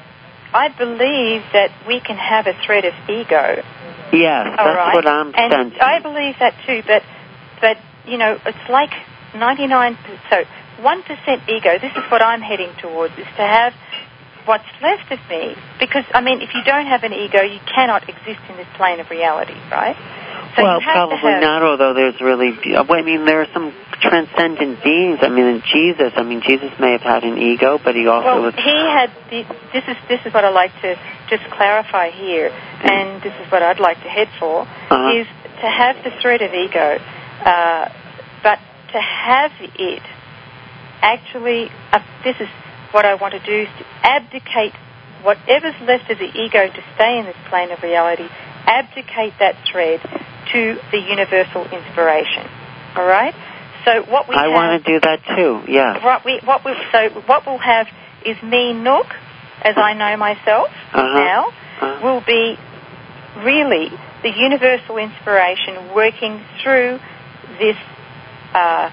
I believe that we can have a thread of ego. Yes, that's right. what I'm and sensing. I believe that too, but, but you know, it's like ninety-nine percent, so one percent ego, this is what I'm heading towards, is to have what's left of me, because, I mean, if you don't have an ego, you cannot exist in this plane of reality, right? So well, you have probably to have, not, although there's really, I mean, there are some transcendent beings. I mean, in Jesus, I mean, Jesus may have had an ego, but he also well, was... he had, the, this is this is what I'd like to just clarify here, and this is what I'd like to head for, uh-huh. is to have the thread of ego, uh, but to have it actually, uh, this is what I want to do, is to abdicate whatever's left of the ego to stay in this plane of reality, abdicate that thread to the universal inspiration. All right? So what we I have, want to do that too, yeah. What we, what we, so what we'll have is me, Nook, as I know myself uh-huh. now, uh-huh. will be really the universal inspiration working through this uh,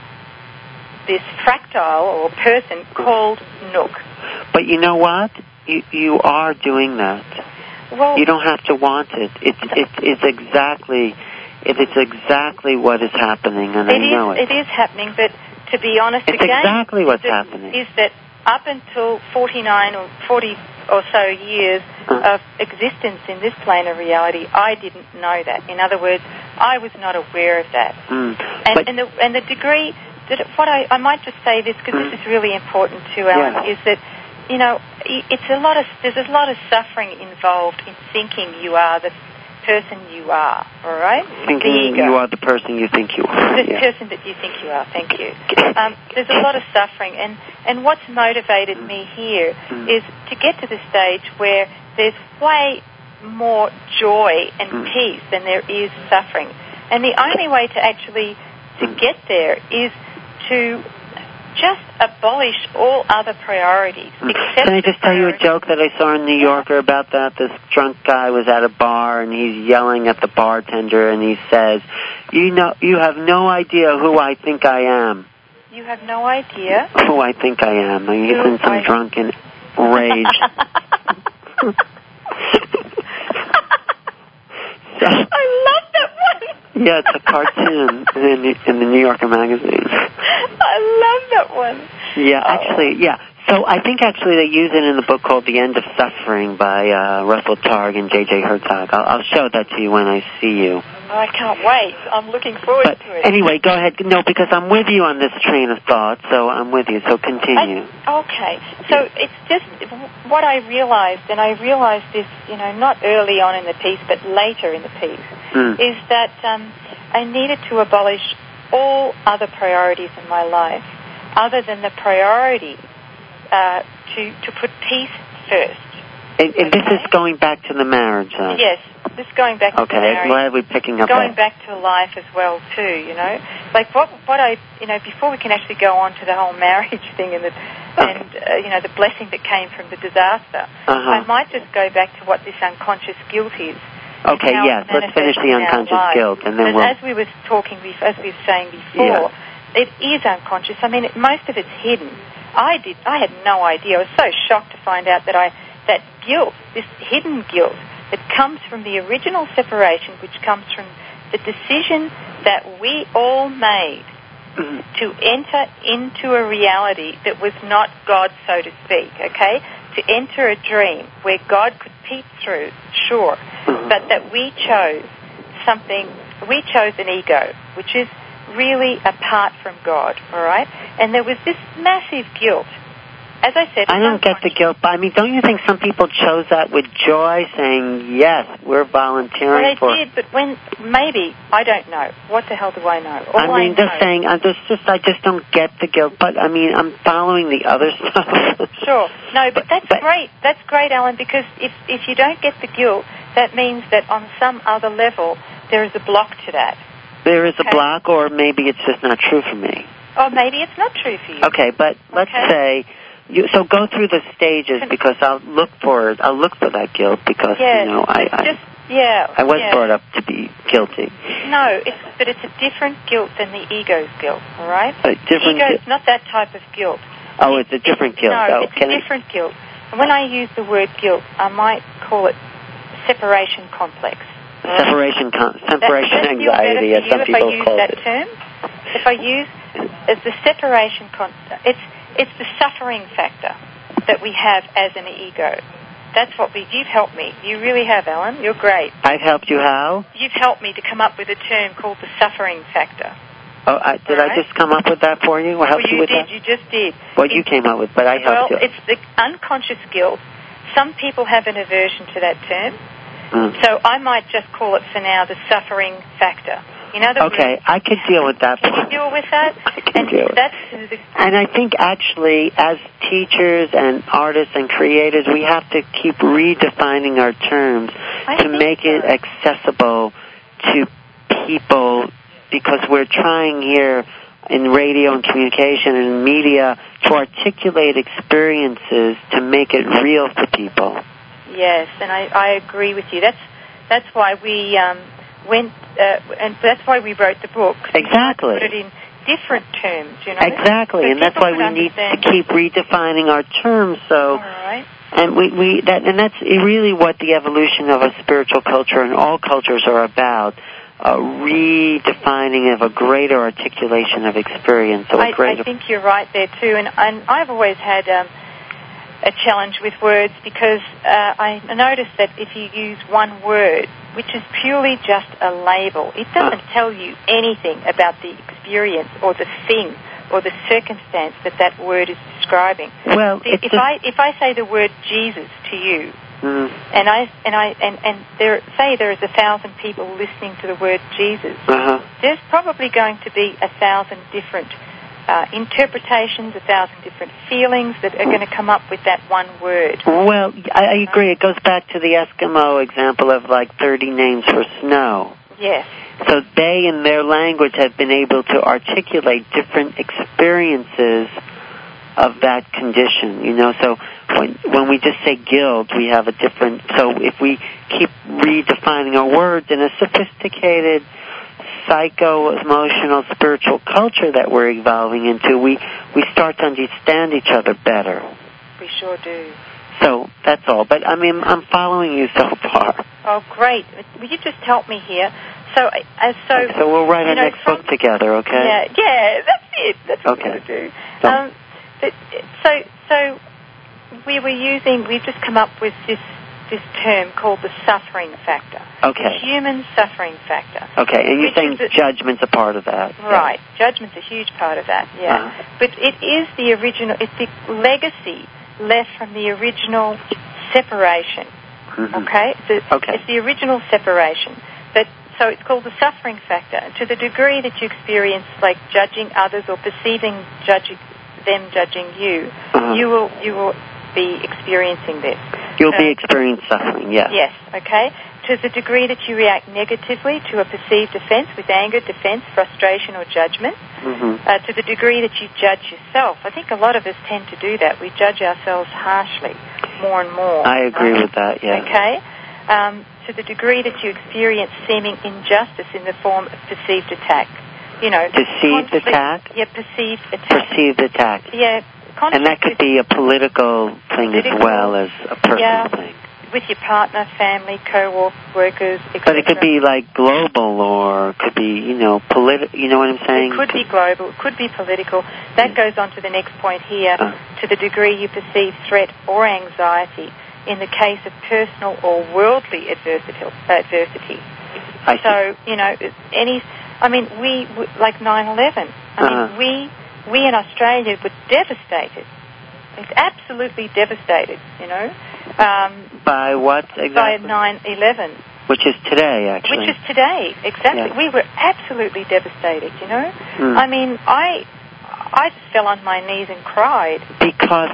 this fractile or person called Nook. But you know what? You you are doing that. Well, you don't have to want it. It's it's it's exactly it is exactly what is happening, and I know it. It is happening, but to be honest, it's again, exactly what's is that, happening. Is that up until forty-nine or forty or so years uh. of existence in this plane of reality, I didn't know that. In other words, I was not aware of that. Mm. And, but, and the and the degree that what I I might just say this because mm. this is really important too, Alan, yeah. is that. You know, it's a lot of there's a lot of suffering involved in thinking you are the person you are. All right, thinking the ego. You are the person you think you are. The yeah. person that you think you are. Thank you. Um, there's a lot of suffering, and and what's motivated mm. me here mm. is to get to the stage where there's way more joy and mm. peace than there is suffering, and the only way to actually to mm. get there is to just abolish all other priorities. Mm. Can I just tell you a joke that I saw in New Yorker about that? This drunk guy was at a bar and he's yelling at the bartender and he says, "You know, you have no idea who I think I am." You have no idea who I think I am. I mean, he's who in some I... drunken rage. so, I love that one. Yeah, it's a cartoon in the, in the New Yorker magazine. I love that one. Yeah, oh. actually, yeah. So I think actually they use it in the book called The End of Suffering by uh, Russell Targ and J J Herzog. I'll, I'll show that to you when I see you. Oh, I can't wait. I'm looking forward but to it. Anyway, go ahead. No, because I'm with you on this train of thought, so I'm with you. So continue. I, okay. So yeah. It's just what I realized, and I realized this, you know, not early on in the piece, but later in the piece, mm. is that um, I needed to abolish all other priorities in my life other than the priority uh, to, to put peace first. And, and okay? this is going back to the marriage, huh? Yes, this is going back okay, to the marriage. Okay, glad we're picking up Going that. back to life as well, too, you know. Like what what I, you know, before we can actually go on to the whole marriage thing and, the, and uh, you know, the blessing that came from the disaster, uh-huh. I might just go back to what this unconscious guilt is. Okay, yes, let's finish the unconscious guilt, and then we'll... As we were talking, as we were saying before, yeah. it is unconscious. I mean, it, most of it's hidden. I did. I had no idea. I was so shocked to find out that I that guilt, this hidden guilt, that comes from the original separation, which comes from the decision that we all made mm-hmm. to enter into a reality that was not God, so to speak. Okay, to enter a dream where God could peep through, sure, mm-hmm. but that we chose something. We chose an ego, which is really apart from God, all right? And there was this massive guilt. As I said, I don't get the guilt, but I mean, don't you think some people chose that with joy, saying, yes, we're volunteering well, they for... They did, but when, maybe, I don't know. What the hell do I know? All I mean, I just know, saying, I just, just, I just don't get the guilt, but I mean, I'm following the other stuff. Sure. No, but, but that's but, great. That's great, Alan, because if, if you don't get the guilt, that means that on some other level, there is a block to that. There is okay. a block, or maybe it's just not true for me. Or maybe it's not true for you. Okay, but let's okay. say, you, so go through the stages because I'll look for it. I'll look for that guilt because, yeah, you know, I, I, just, yeah, I was yeah. brought up to be guilty. No, it's, but it's a different guilt than the ego's guilt, all right? A different the ego's gu- not that type of guilt. Oh, it's a different it's, guilt. No, oh, it's a different I... guilt. And when I use the word guilt, I might call it separation complex. Separation, con- separation that, anxiety, as some people call it. If I use that term, if I use as the separation, con- it's it's the suffering factor that we have as an ego, that's what we, you've helped me. You really have, Alan. You're great. I've helped you how? You've helped me to come up with a term called the suffering factor. Oh, I, did right. I just come up with that for you? Or help well, you, you with did. that? You just did. What you came up with, but I helped well, you. Well, it's the unconscious guilt. Some people have an aversion to that term. Mm. So I might just call it for now the suffering factor. In other okay, words, I could deal with that. Can you deal with that? I can and deal with that's it. And I think actually as teachers and artists and creators, we have to keep redefining our terms I to make so. it accessible to people, because we're trying here in radio and communication and media to articulate experiences to make it real for people. Yes, and I, I agree with you. That's that's why we um, went, uh, and that's why we wrote the book. Exactly. We put it in different terms, you know. Exactly, so and that's why we understand. need to keep redefining our terms. So, all right. and we, we that and that's really what the evolution of a spiritual culture and all cultures are about. A redefining of a greater articulation of experience. So a I, greater I think you're right there too, and, and I've always had um, a challenge with words because uh, I noticed that if you use one word, which is purely just a label, it doesn't uh. tell you anything about the experience or the thing or the circumstance that that word is describing. Well, See, if a... I if I say the word Jesus to you. Mm. And I and I and, and there say there is a thousand people listening to the word Jesus. Uh-huh. There's probably going to be a thousand different uh, interpretations, a thousand different feelings that are going to come up with that one word. Well, I, I agree. It goes back to the Eskimo example of like thirty names for snow. Yes. So they, in their language, have been able to articulate different experiences of that condition, you know. So when when we just say guilt, we have a different. So if we keep redefining our words in a sophisticated psycho-emotional spiritual culture that we're evolving into, we we start to understand each other better. We sure do. So that's all. But I mean, I'm following you so far. Oh, great! Will you just help me here? So, uh, so. Okay, so we'll write our know, next from, book together, okay? Yeah, yeah, that's it. That's what okay. we're going to do. So, um, but, so, so we were using. We've just come up with this this term called the suffering factor. Okay. The human suffering factor. Okay, and you're saying a, judgment's a part of that. Right. Yeah. Judgment's a huge part of that. Yeah. Uh-huh. But it is the original. It's the legacy left from the original separation. Mm-hmm. Okay. It's, a, okay. It's the original separation. But so it's called the suffering factor. And to the degree that you experience like judging others or perceiving judging them judging you, uh-huh. you will you will be experiencing this. You'll so, be experiencing suffering. Yes. Yes. Okay. To the degree that you react negatively to a perceived offense with anger, defense, frustration, or judgment, mm-hmm. uh, to the degree that you judge yourself. I think a lot of us tend to do that. We judge ourselves harshly more and more. I agree right? with that, yeah. Okay? Um, to the degree that you experience seeming injustice in the form of perceived attack. You know, perceived attack? Yeah, perceived attack. Perceived attack. Yeah. And that could be a political thing political, as well as a personal yeah. thing. With your partner, family, co-workers, et cetera. But it could be like global, or it could be, you know, political. You know what I'm saying? It could be global. It could be political. That yeah. goes on to the next point here. Uh. To the degree you perceive threat or anxiety in the case of personal or worldly adversity. adversity. I so, see. you know, any. I mean, we like nine eleven. I uh-huh. mean, we we in Australia were devastated. It's absolutely devastated, you know. Um, by what exactly? By nine eleven. Which is today, actually. Which is today, exactly. Yeah. We were absolutely devastated, you know. Mm. I mean, I I just fell on my knees and cried. Because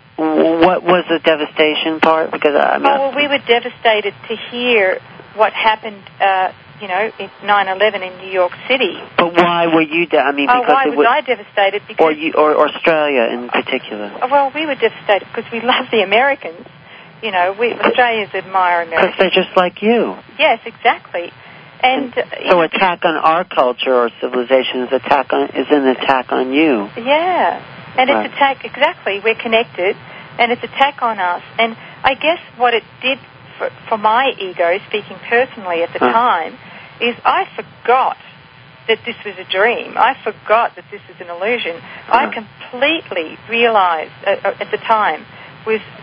what was the devastation part? Because I mean, oh, well, we were devastated to hear what happened, uh, you know, in nine eleven in New York City. But why were you? De- I mean, oh, because why it was, was I devastated? Because or you, or Australia in particular. Well, we were devastated because we love the Americans. You know, we Australians admire Americans. Because they're just like you. Yes, exactly. And, and uh, so, attack on our culture or civilization is attack on is an attack on you. Yeah, and right. it's attack exactly. We're connected, and it's attack on us. And I guess what it did for, for my ego, speaking personally at the huh. time, is I forgot that this was a dream. I forgot that this was an illusion. Uh-huh. I completely realized uh, at the time was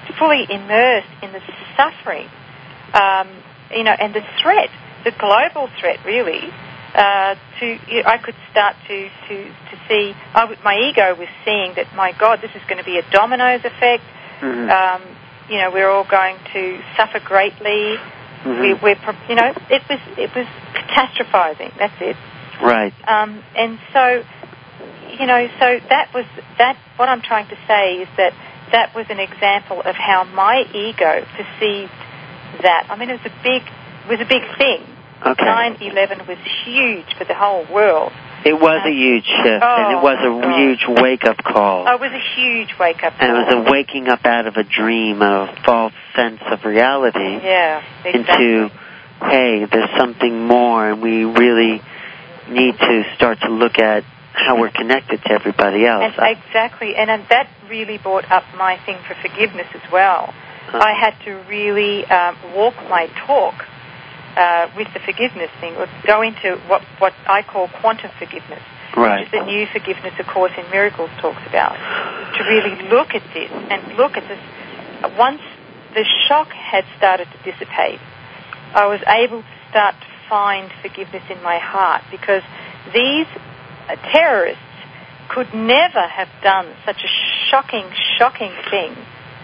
fully immersed in the suffering, um, you know, and the threat, the global threat, really. Uh, to you know, I could start to to to see. I w- my ego was seeing that, my God, this is going to be a dominoes effect. Mm-hmm. Um, you know, we're all going to suffer greatly. Mm-hmm. We, we're, you know, it was it was catastrophizing. That's it. Right. Um, and so, you know, so that was that. What I'm trying to say is that that was an example of how my ego perceived that. I mean, it was a big, it was a big thing. Okay. nine eleven was huge for the whole world. It was a huge shift, oh, and it was a God. huge wake-up call. Oh, it was a huge wake-up call. And it was a waking up out of a dream, a false sense of reality. Yeah, exactly. Into, hey, there's something more, and we really need to start to look at how we're connected to everybody else. And exactly, and, and that really brought up my thing for forgiveness as well. Uh-huh. I had to really um, walk my talk uh, with the forgiveness thing, or go into what, what I call quantum forgiveness, right. which is the new forgiveness A Course in Miracles talks about, to really look at this and look at this. Once the shock had started to dissipate, I was able to start to find forgiveness in my heart, because these uh, terrorists could never have done such a shocking, shocking thing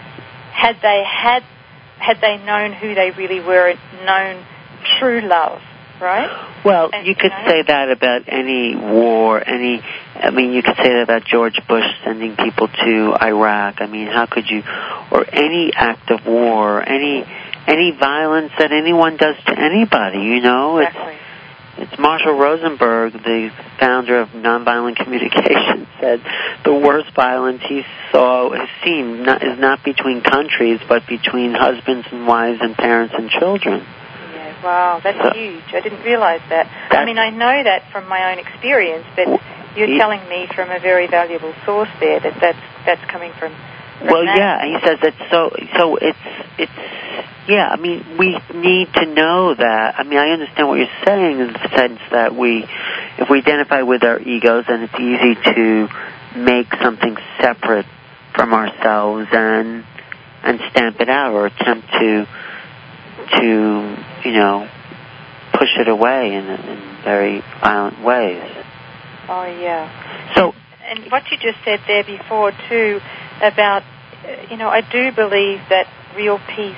had they had had they known who they really were, known true love, right? Well, and, you could you know, say that about any war, any, I mean, you could say that about George Bush sending people to Iraq. I mean, how could you, or any act of war, any any violence that anyone does to anybody, you know? Exactly. It's, it's Marshall Rosenberg, the founder of Nonviolent Communication, said the worst violence he saw, has seen, not, is not between countries, but between husbands and wives and parents and children. Yeah, wow, that's so, huge. I didn't realize that. I mean, I know that from my own experience, but you're he, telling me from a very valuable source there that that's, that's coming from, from Well, that. yeah, he says that, so, so it's, it's, yeah, I mean, we need to know that. I mean, I understand what you're saying in the sense that we, if we identify with our egos, then it's easy to make something separate from ourselves and, and stamp it out, or attempt to, to, you know, push it away in, in very violent ways. Oh, yeah. So, and, and what you just said there before, too, about, you know, I do believe that real peace,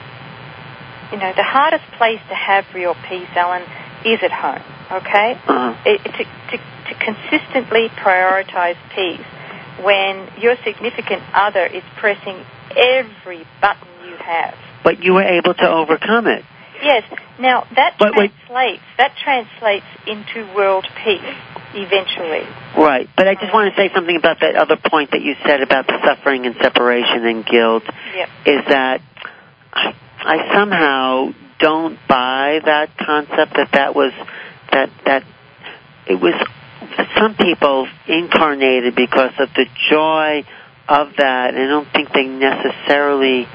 you know, the hardest place to have real peace, Alan, is at home, okay? uh-huh. it, to, to, to consistently prioritize peace when your significant other is pressing every button you have. But you were able to overcome it. Yes. Now, that but, translates wait. that translates into world peace eventually. Right. But I just want to say something about that other point that you said about the suffering and separation and guilt. Yep. Is that I, I somehow don't buy that concept that that was, that, that it was some people incarnated because of the joy of that, and I don't think they necessarily,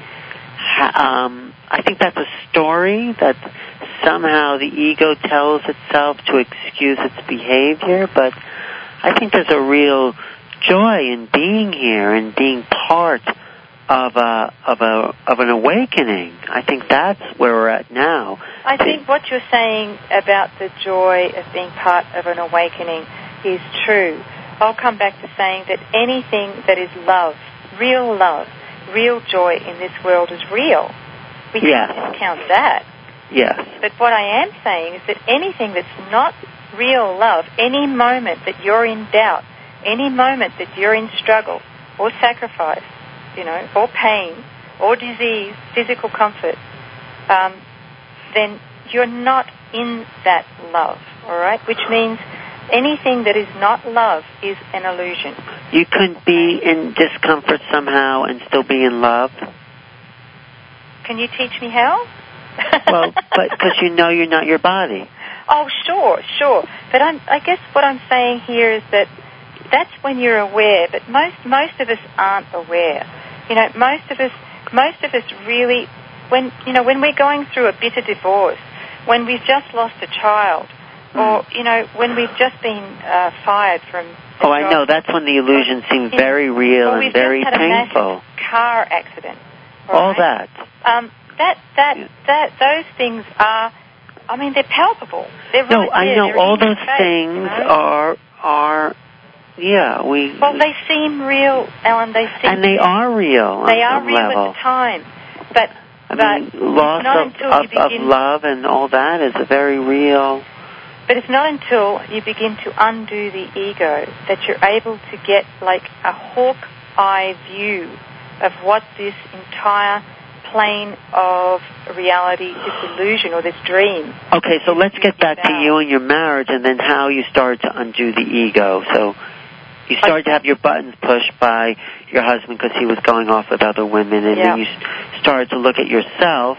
ha- um, I think that's a story that somehow the ego tells itself to excuse its behavior, but I think there's a real joy in being here and being part of a of a of an awakening. I think that's where we're at now. I think what you're saying about the joy of being part of an awakening is true. I'll come back to saying that anything that is love, real love, real joy in this world is real. We yes. can't discount that. Yes. But what I am saying is that anything that's not real love, any moment that you're in doubt, any moment that you're in struggle or sacrifice, you know, or pain, or disease, physical comfort, um, then you're not in that love, all right? Which means anything that is not love is an illusion. You couldn't be in discomfort somehow and still be in love? Can you teach me how? Well, but because you know you're not your body. Oh, sure, sure. But I'm, I guess what I'm saying here is that that's when you're aware, but most most of us aren't aware. You know, most of us most of us really, when you know, when we're going through a bitter divorce, when we've just lost a child, mm. or you know, when we've just been uh, fired from. Oh, I know. That's when the illusions seem very real and very had painful. A massive car accident, all right? that. Um, that that Yeah. that those things are. I mean, they're palpable. They're No, right I there. know They're all in your those face, things you know? are are. Yeah, we. Well, they seem real, Ellen. They seem. And they are real. They on are some real level. at the time, but I but mean, loss not of, until of, you begin, of love and all that is a very real. But it's not until you begin to undo the ego that you're able to get like a hawk eye view of what this entire plane of reality, this illusion or this dream. Okay, so let's get back about. to you and your marriage, and then how you started to undo the ego. So you started to have your buttons pushed by your husband because he was going off with other women, and Yeah. then you started to look at yourself.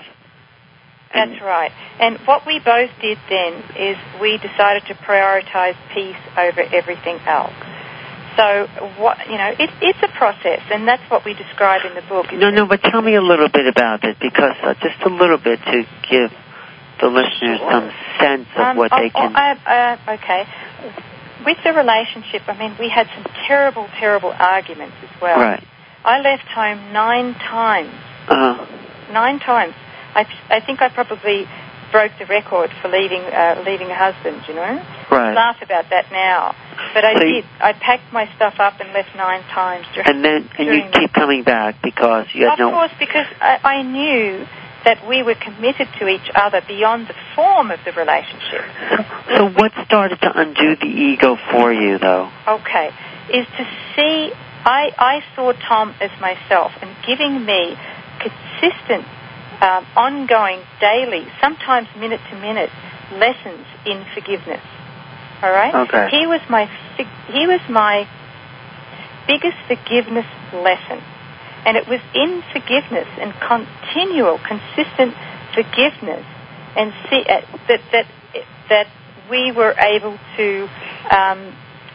That's right. And what we both did then is we decided to prioritize peace over everything else. So, what you know, it, it's a process, and that's what we describe in the book. No, no, but tell me a little bit about it, because uh, just a little bit to give the listeners some sense of um, what oh, they can... Oh, uh, uh, okay. With the relationship, I mean, we had some terrible, terrible arguments as well. Right. I left home nine times. Uh-huh. Nine times. I, I think I probably broke the record for leaving uh, leaving a husband, you know? Right. I laugh about that now. But I so did. I packed my stuff up and left nine times. During, and then and you keep coming back because you had of no... Of course, because I, I knew that we were committed to each other beyond the form of the relationship. So what started to undo the ego for you, though? Okay, is to see... I, I saw Tom as myself and giving me consistent, um, ongoing, daily, sometimes minute-to-minute lessons in forgiveness. All right? Okay. He was my he was my biggest forgiveness lesson. And it was in forgiveness and continual, consistent forgiveness and see, uh, that that that we were able to um,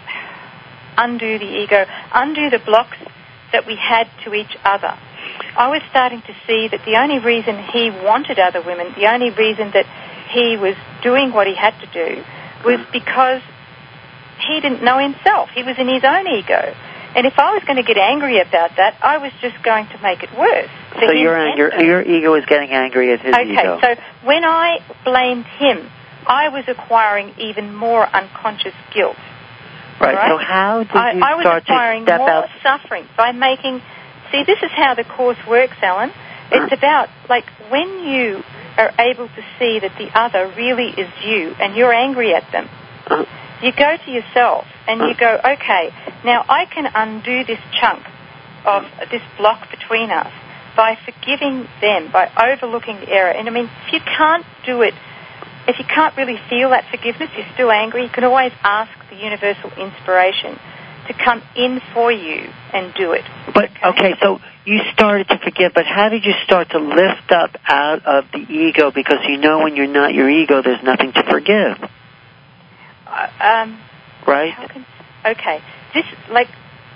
undo the ego, undo the blocks that we had to each other. I was starting to see that the only reason he wanted other women, the only reason that he was doing what he had to do was because he didn't know himself. He was in his own ego. And if I was going to get angry about that, I was just going to make it worse. So your anger, your ego is getting angry at his okay, ego. Okay, so when I blamed him, I was acquiring even more unconscious guilt. Right, right? so how did I, you I was start acquiring to step more out? suffering by making... See, this is how the Course works, Alan. It's about, like, when you are able to see that the other really is you and you're angry at them, uh, you go to yourself and uh, you go, okay, now I can undo this chunk of this block between us by forgiving them, by overlooking the error. And I mean, if you can't do it, if you can't really feel that forgiveness, you're still angry, you can always ask the universal inspiration to come in for you and do it. But, okay? okay, so you started to forgive, but how did you start to lift up out of the ego? Because you know when you're not your ego, there's nothing to forgive. Uh, um, right? How can, okay. This, like,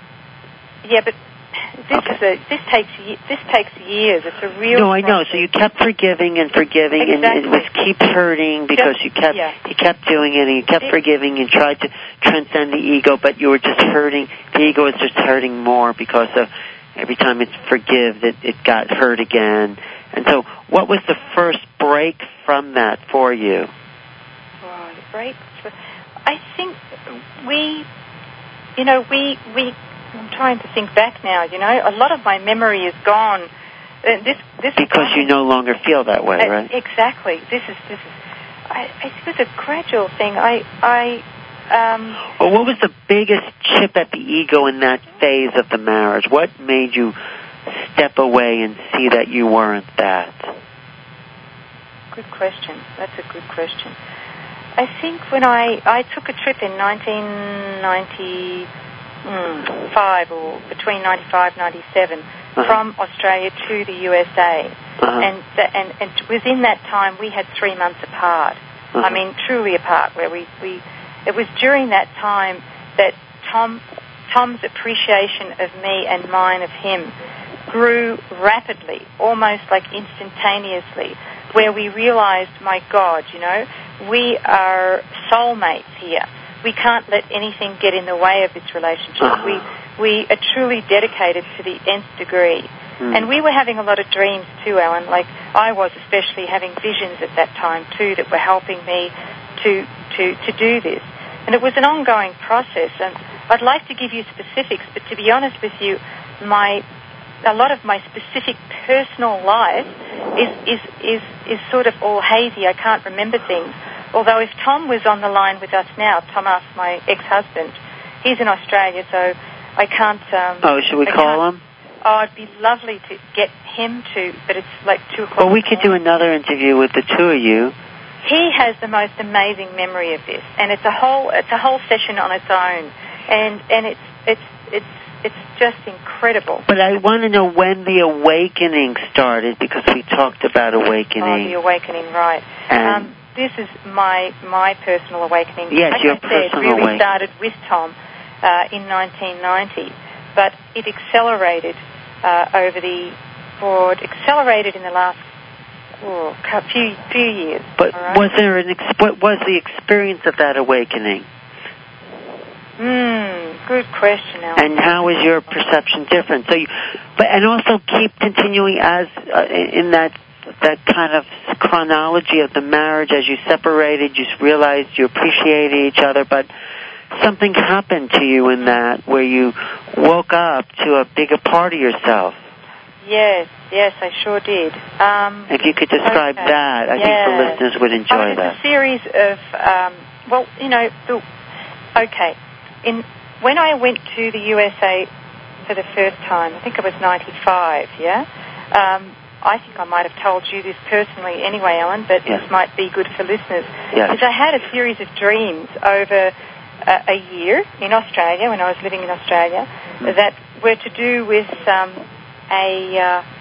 yeah, but this okay. is a, this takes this takes years. It's a real No, I know. process. So you kept forgiving and forgiving, exactly. and it was keeps hurting because just, you kept yeah. you kept doing it, and you kept it, forgiving and tried to transcend the ego, but you were just hurting. The ego was just hurting more because of every time it's forgive, that it got hurt again. And so, what was the first break from that for you? Oh, the break. I think we, you know, we we. I'm trying to think back now, you know. A lot of my memory is gone. Uh, this, this because you no longer feel that way, uh, right? Exactly. This is, this is, I, it was a gradual thing. I, I, um... Well, what was the biggest chip at the ego in that phase of the marriage? What made you step away and see that you weren't that? Good question. That's a good question. I think when I, I took a trip in nineteen ninety-five or between ninety-five and ninety-seven uh-huh. from Australia to the U S A. Uh-huh. And, the, and and within that time we had three months apart. Uh-huh. I mean, truly apart, where we, we it was during that time that Tom Tom's appreciation of me and mine of him grew rapidly, almost like instantaneously, where we realized, my God, you know, we are soulmates here. We can't let anything get in the way of this relationship. Uh-huh. We we are truly dedicated to the nth degree. Mm. And we were having a lot of dreams too, Alan. Like I was especially having visions at that time too that were helping me to to to do this. And it was an ongoing process. And I'd like to give you specifics, but to be honest with you, my a lot of my specific personal life is is is is sort of all hazy. I can't remember things. Although if Tom was on the line with us now, Tom asked my ex-husband. He's in Australia, so I can't. Um, oh, should we I call him? Oh, it'd be lovely to get him to, but it's like two o'clock. Well, we could do another interview with the two of you. He has the most amazing memory of this, and it's a whole it's a whole session on its own, and and it's it's it's it's just incredible. But I want to know when the awakening started, because we talked about awakening. Oh, the awakening, right? And um, this is my my personal awakening. Yes, like your I said, personal really awakening. started with Tom uh, in nineteen ninety, but it accelerated uh, over the, or it accelerated in the last oh, few few years. But all right? was there an ex- what was the experience of that awakening? Hmm, good question, Alan. And how is your perception different? So, you, but and also keep continuing as uh, in that that kind of chronology of the marriage. As you separated, you realized you appreciated each other, but something happened to you in that where you woke up to a bigger part of yourself. Yes, yes, I sure did. Um, if you could describe okay. that, I yeah. think the listeners would enjoy oh, it was that. a series of, um, well, you know, the, okay. In when I went to the U S A for the first time, I think it was ninety-five, yeah? Um, I think I might have told you this personally anyway, Alan, but yes. this might be good for listeners. Yes. Because I had a series of dreams over uh, a year in Australia, when I was living in Australia, mm. that were to do with um, a,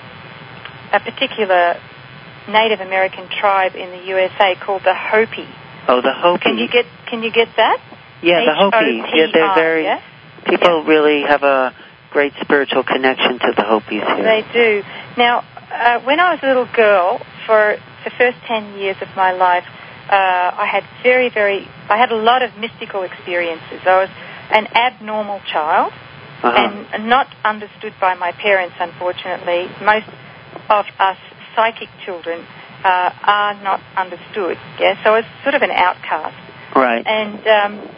uh, a particular Native American tribe in the U S A called the Hopi. Oh, the Hopi. Can you get, can you get that? Yeah, the Hopis. Yeah, they're very. Yeah? People yeah. really have a great spiritual connection to the Hopis here. They do. Now, uh, when I was a little girl, for the first ten years of my life, uh, I had very, very. I had a lot of mystical experiences. I was an abnormal child, uh-huh. and not understood by my parents. Unfortunately, most of us psychic children uh, are not understood. Yeah, so I was sort of an outcast. Right. And um,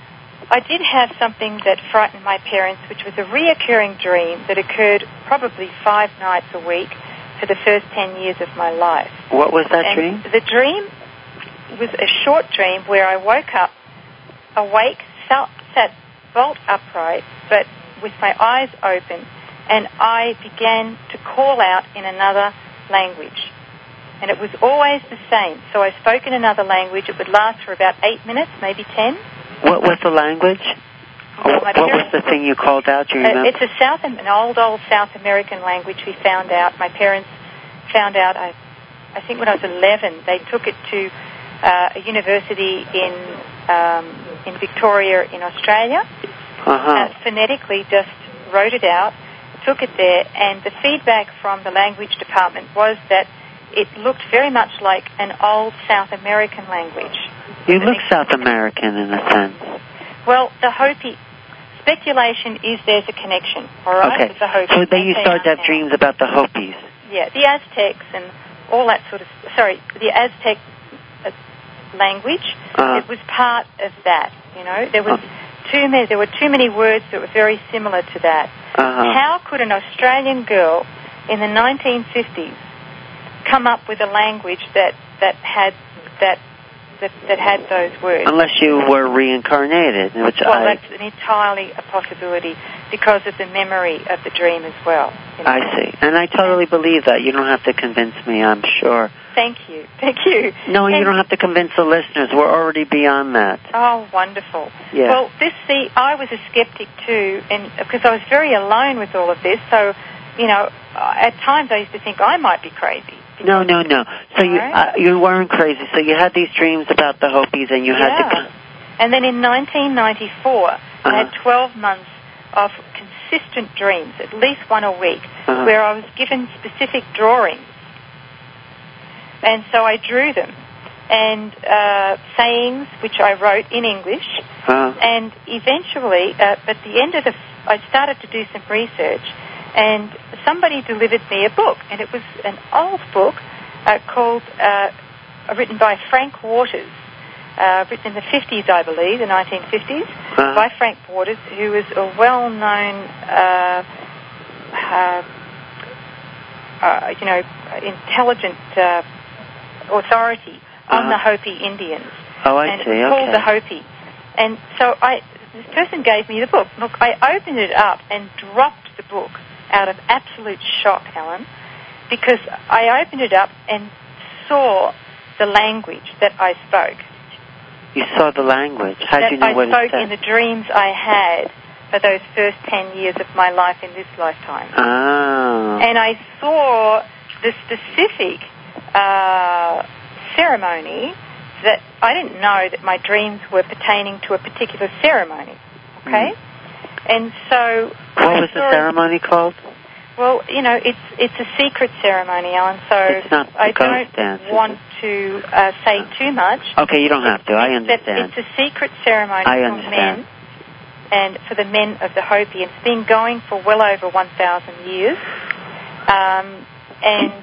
I did have something that frightened my parents, which was a reoccurring dream that occurred probably five nights a week for the first ten years of my life. What was that and dream? The dream was a short dream where I woke up awake, sat, sat bolt upright, but with my eyes open, and I began to call out in another language. And it was always the same. So I spoke in another language. It would last for about eight minutes, maybe ten. What was the language? Well, what was the thing you called out? Do you remember? Uh, it's a South, an old, old South American language. We found out. My parents found out. I, I think when I was eleven, they took it to uh, a university in um, in Victoria, in Australia. Uh-huh. Uh, phonetically, just wrote it out, took it there, and the feedback from the language department was that it looked very much like an old South American language. You look South American in a sense. Well, the Hopi, speculation is there's a connection, all right, okay. with the Hopi. So then you started to have now. dreams about the Hopis. Yeah, the Aztecs and all that sort of, sorry, the Aztec uh, language, uh-huh. it was part of that, you know. There was uh-huh. too many, there were too many words that were very similar to that. Uh-huh. How could an Australian girl in the nineteen fifties come up with a language that, that had that That, that had those words? Unless you were reincarnated, which well, I... that's an entirely a possibility because of the memory of the dream as well. You know? I see. And I totally believe that. You don't have to convince me, I'm sure. Thank you. Thank you. No, and you don't have to convince the listeners. We're already beyond that. Oh, wonderful. Yeah. Well, this, see, I was a skeptic too, and because I was very alone with all of this, so, you know, at times I used to think I might be crazy. No, no, no. So you right. uh, you weren't crazy. So you had these dreams about the Hopis, and you yeah. had to. And then in nineteen ninety-four, uh-huh. I had twelve months of consistent dreams, at least one a week, uh-huh. where I was given specific drawings, and so I drew them, and uh, sayings which I wrote in English, uh-huh. and eventually, uh, at the end of the, I started to do some research. and somebody delivered me a book, and it was an old book uh, called, uh, written by Frank Waters, uh, written in the fifties, I believe, the nineteen fifties, uh-huh. by Frank Waters, who was a well-known, uh, uh, uh, you know, intelligent uh, authority uh-huh. on the Hopi Indians. Oh, I and see. And it's okay. called the Hopi. And so I, this person gave me the book. Look, I opened it up and dropped the book out of absolute shock, Helen, because I opened it up and saw the language that I spoke. You saw the language. How did you know I what it said? That I spoke in the dreams I had for those first ten years of my life in this lifetime. Oh. And I saw the specific uh, ceremony that I didn't know that my dreams were pertaining to a particular ceremony. Okay? Mm. And so... What was the ceremony called? Well, you know, it's it's a secret ceremony, Alan, so it's not I don't dance, want to uh, say too much. Okay, you don't have to. I understand. It's a secret ceremony I for understand. men and for the men of the Hopi. It's been going for well over one thousand years. Um, and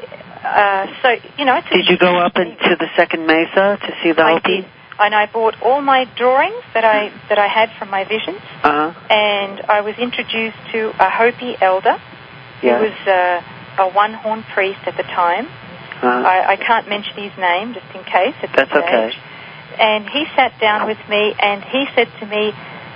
uh, so, you know... It's did you go up into the second mesa to see the I Hopi? Did. And I bought all my drawings that I that I had from my visions, uh-huh. and I was introduced to a Hopi elder who yes. was uh, a one-horn priest at the time. Uh-huh. I, I can't mention his name just in case at this That's okay. stage. And he sat down with me and he said to me,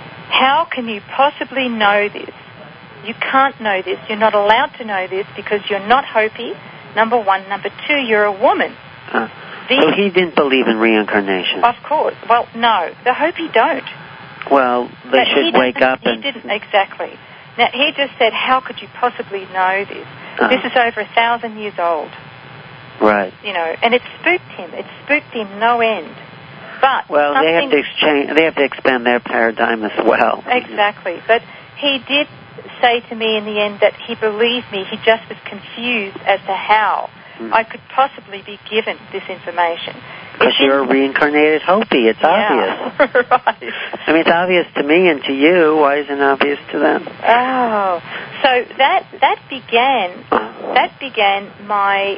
how can you possibly know this? You can't know this. You're not allowed to know this because you're not Hopi, number one. Number two, you're a woman. Uh. So he didn't believe in reincarnation? Of course. Well, no. The Hopi don't. Well, they but should wake up he and... He didn't, exactly. Now, he just said, how could you possibly know this? Uh-huh. This is over a thousand years old. Right. You know, and it spooked him. It spooked him no end. But well, they have to exchange. They have to expand their paradigm as well. Exactly. But he did say to me in the end that he believed me. He just was confused as to how mm. I could possibly be given this information. Because you're a reincarnated Hopi. It's yeah. obvious. Right. I mean, it's obvious to me and to you. Why isn't it obvious to them? Oh, so that that began that began my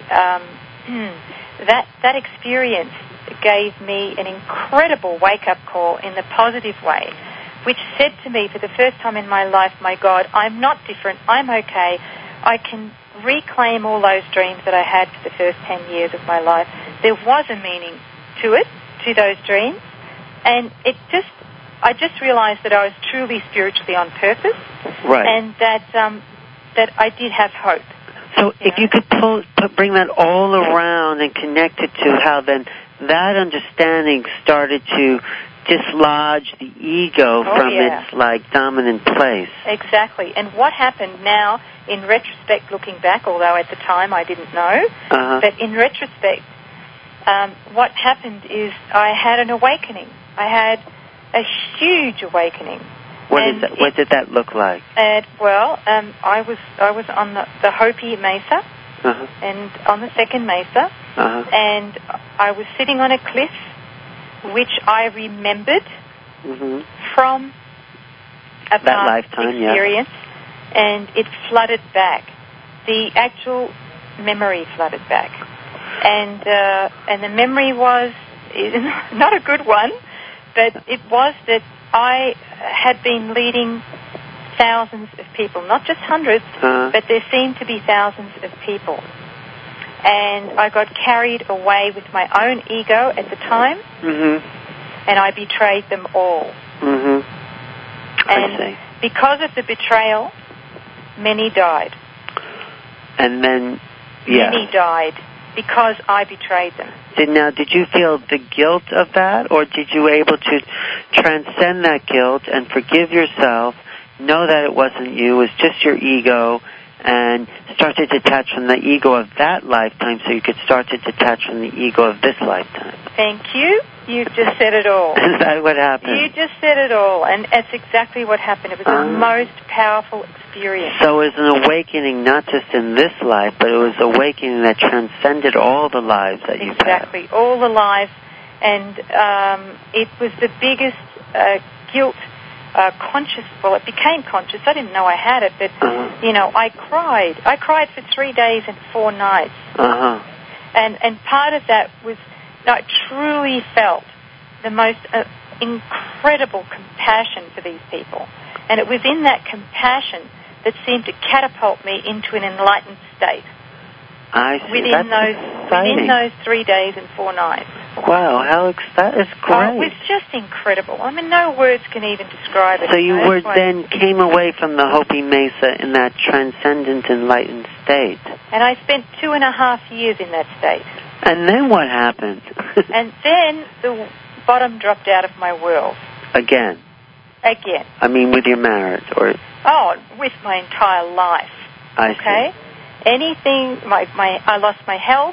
um, that that experience gave me an incredible wake-up call in the positive way, which said to me for the first time in my life, my God, I'm not different. I'm okay. I can reclaim all those dreams that I had for the first ten years of my life. There was a meaning to it, to those dreams, and it just, I just realized that I was truly spiritually on purpose, right, and that um, that I did have hope. So you if know? you could pull, put, bring that all around and connect it to how then that understanding started to dislodge the ego oh, from yeah. its, like, dominant place. Exactly. And what happened now, in retrospect, looking back, although at the time I didn't know, uh-huh. but in retrospect, um, what happened is I had an awakening. I had a huge awakening. What, is that, what it, did that look like? And, well, um, I was I was on the, the Hopi Mesa, uh-huh. and on the second Mesa, uh-huh. and I was sitting on a cliff, which I remembered mm-hmm. from a that past lifetime, experience, yeah. and it flooded back. The actual memory flooded back, and uh, and the memory was not a good one, but it was that I had been leading thousands of people, not just hundreds, uh-huh. but there seemed to be thousands of people. And I got carried away with my own ego at the time, mm-hmm. and I betrayed them all. Mm-hmm. And I see. because of the betrayal, many died. And then, yeah. Many died because I betrayed them. Did, now, did you feel the guilt of that, or did you able to transcend that guilt and forgive yourself, know that it wasn't you, it was just your ego, and start to detach from the ego of that lifetime so you could start to detach from the ego of this lifetime? Thank you. You just said it all. Is that what happened? You just said it all, and that's exactly what happened. It was uh, the most powerful experience. So it was an awakening not just in this life, but it was an awakening that transcended all the lives that you've had. Exactly, all the lives, and um, it was the biggest uh, guilt uh, conscious, well, it became conscious. I didn't know I had it, but, uh-huh. you know, I cried. I cried for three days and four nights. Uh-huh. And, and part of that was, I truly felt the most uh, incredible compassion for these people. And it was in that compassion that seemed to catapult me into an enlightened state. I see. Within That's those exciting. within those three days and four nights. Wow, how ex- that is great. Oh, it was just incredible. I mean, no words can even describe it. So you know? were like, then came away from the Hopi Mesa in that transcendent, enlightened state. And I spent two and a half years in that state. And then what happened? And then the bottom dropped out of my world. Again. Again. I mean, with your marriage, or oh, with my entire life. I okay. See. Anything, my, my, I lost my health.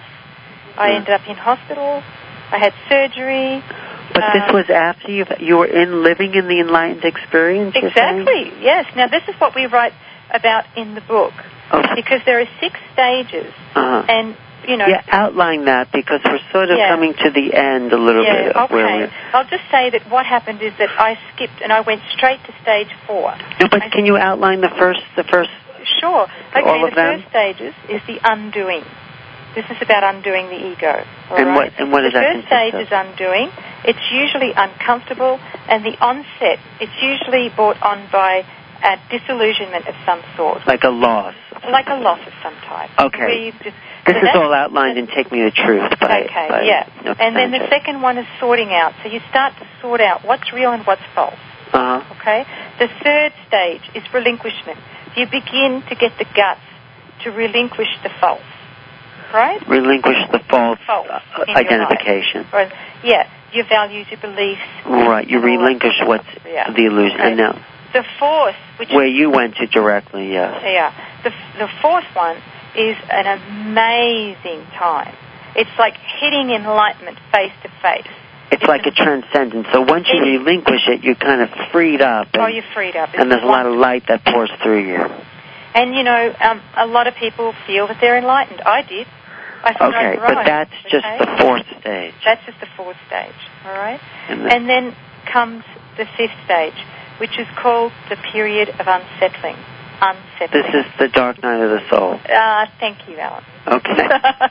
I Hmm. ended up in hospital. I had surgery. But um, this was after you you were in living in the enlightened experience. Exactly. Yes. Now this is what we write about in the book, oh. because there are six stages, uh-huh. and you know. Yeah, outline that because we're sort of yeah. coming to the end a little yeah, bit of okay. where we're. I'll just say that what happened is that I skipped and I went straight to stage four. No, but I can you outline the first the first? Sure. Okay, all of the them? first stages is the undoing. This is about undoing the ego. All and right? what and what the does that first stage consist is undoing. It's usually uncomfortable, and the onset, it's usually brought on by a disillusionment of some sort. Like a loss. Like a loss of some type. Okay. Just, this so is all outlined in Take Me to Truth. By, okay, by yeah. No and then the second one is sorting out. So you start to sort out what's real and what's false. Uh-huh. Okay? The third stage is relinquishment. You begin to get the guts to relinquish the false. Right? Relinquish the false, false uh, identification. Right. Yeah. Your values, your beliefs. Right. You relinquish what's yeah. the illusion. Okay. And now, the fourth, which where is, you went to directly, yes. Yeah. The the fourth one is an amazing time. It's like hitting enlightenment face to face. It's, it's like a transcendence. So once you it, relinquish it, you're kind of freed up. And, oh, you're freed up. It's and there's a lot of light that pours through you. And, you know, um, a lot of people feel that they're enlightened. I did. I thought okay, I was right, but that's okay? just the fourth stage. That's just the fourth stage, all right? And then, and then comes the fifth stage, which is called the period of unsettling. Unsettling. This is the dark night of the soul. Uh, thank you, Alan. Okay.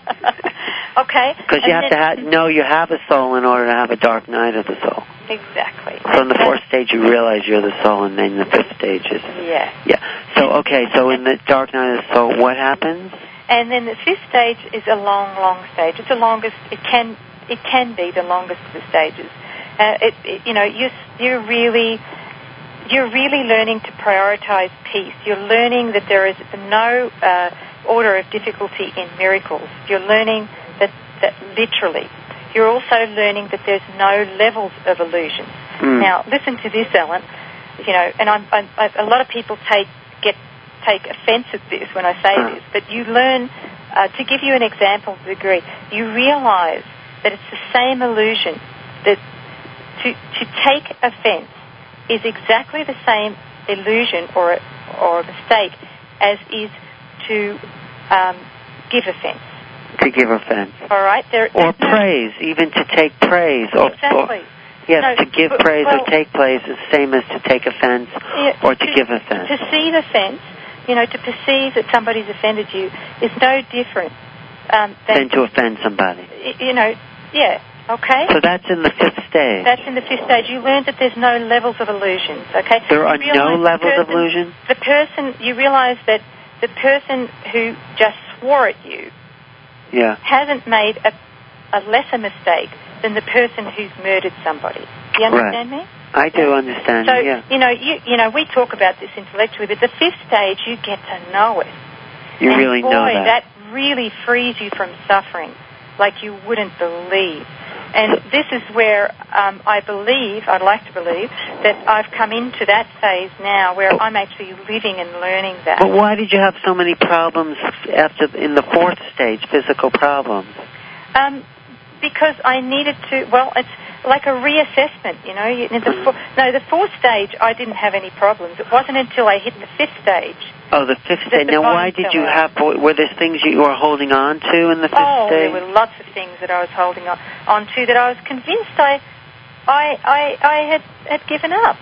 okay. Because you have to ha- know you have a soul in order to have a dark night of the soul. Exactly. So in the fourth stage you realize you're the soul, and then the fifth stage is... Yeah. Yeah. So, okay, so in the dark night of the soul, what happens? And then the fifth stage is a long, long stage. It's the longest, it can it can be the longest of the stages. Uh, it, it, you know, you, you're really... You're really learning to prioritize peace. You're learning that there is no uh, order of difficulty in miracles. You're learning that, that literally. You're also learning that there's no levels of illusion. Mm. Now, listen to this, Ellen. You know, and I'm, I'm, I, a lot of people take get take offense at this when I say uh. this, but you learn, uh, to give you an example to the degree, you realize that it's the same illusion, that to to take offense is exactly the same illusion or a, or a mistake as is to um, give offense. To give offense. All right? There, or no, praise, even to take praise. Or, exactly. Or, yes, no, to give but, praise well, or take praise is the same as to take offense yeah, or to, to give offense. To see the offense, you know, to perceive that somebody's offended you is no different um, than, than to offend somebody. You know, yeah. Okay? So that's in the fifth stage. That's in the fifth stage. You learn that there's no levels of illusions, okay? There are no levels person, of illusion? The person, you realize that the person who just swore at you yeah. hasn't made a, a lesser mistake than the person who's murdered somebody. Do you understand right. me? I do yeah. understand so, you, yeah. you know, you, you know, we talk about this intellectually, but the fifth stage, you get to know it. You and really boy, know that. that really frees you from suffering like you wouldn't believe. And this is where um, I believe, I'd like to believe, that I've come into that phase now where I'm actually living and learning that. But why did you have so many problems after in the fourth stage, physical problems? Um, because I needed to, well, it's like a reassessment, you know. You, the four, no, the fourth stage, I didn't have any problems. It wasn't until I hit the fifth stage. Oh, the fifth stage. Now, why did you have, were there things you were holding on to in the fifth oh, stage? Oh, there were lots of things that I was holding on, on to that I was convinced I, I, I, I had, had given up.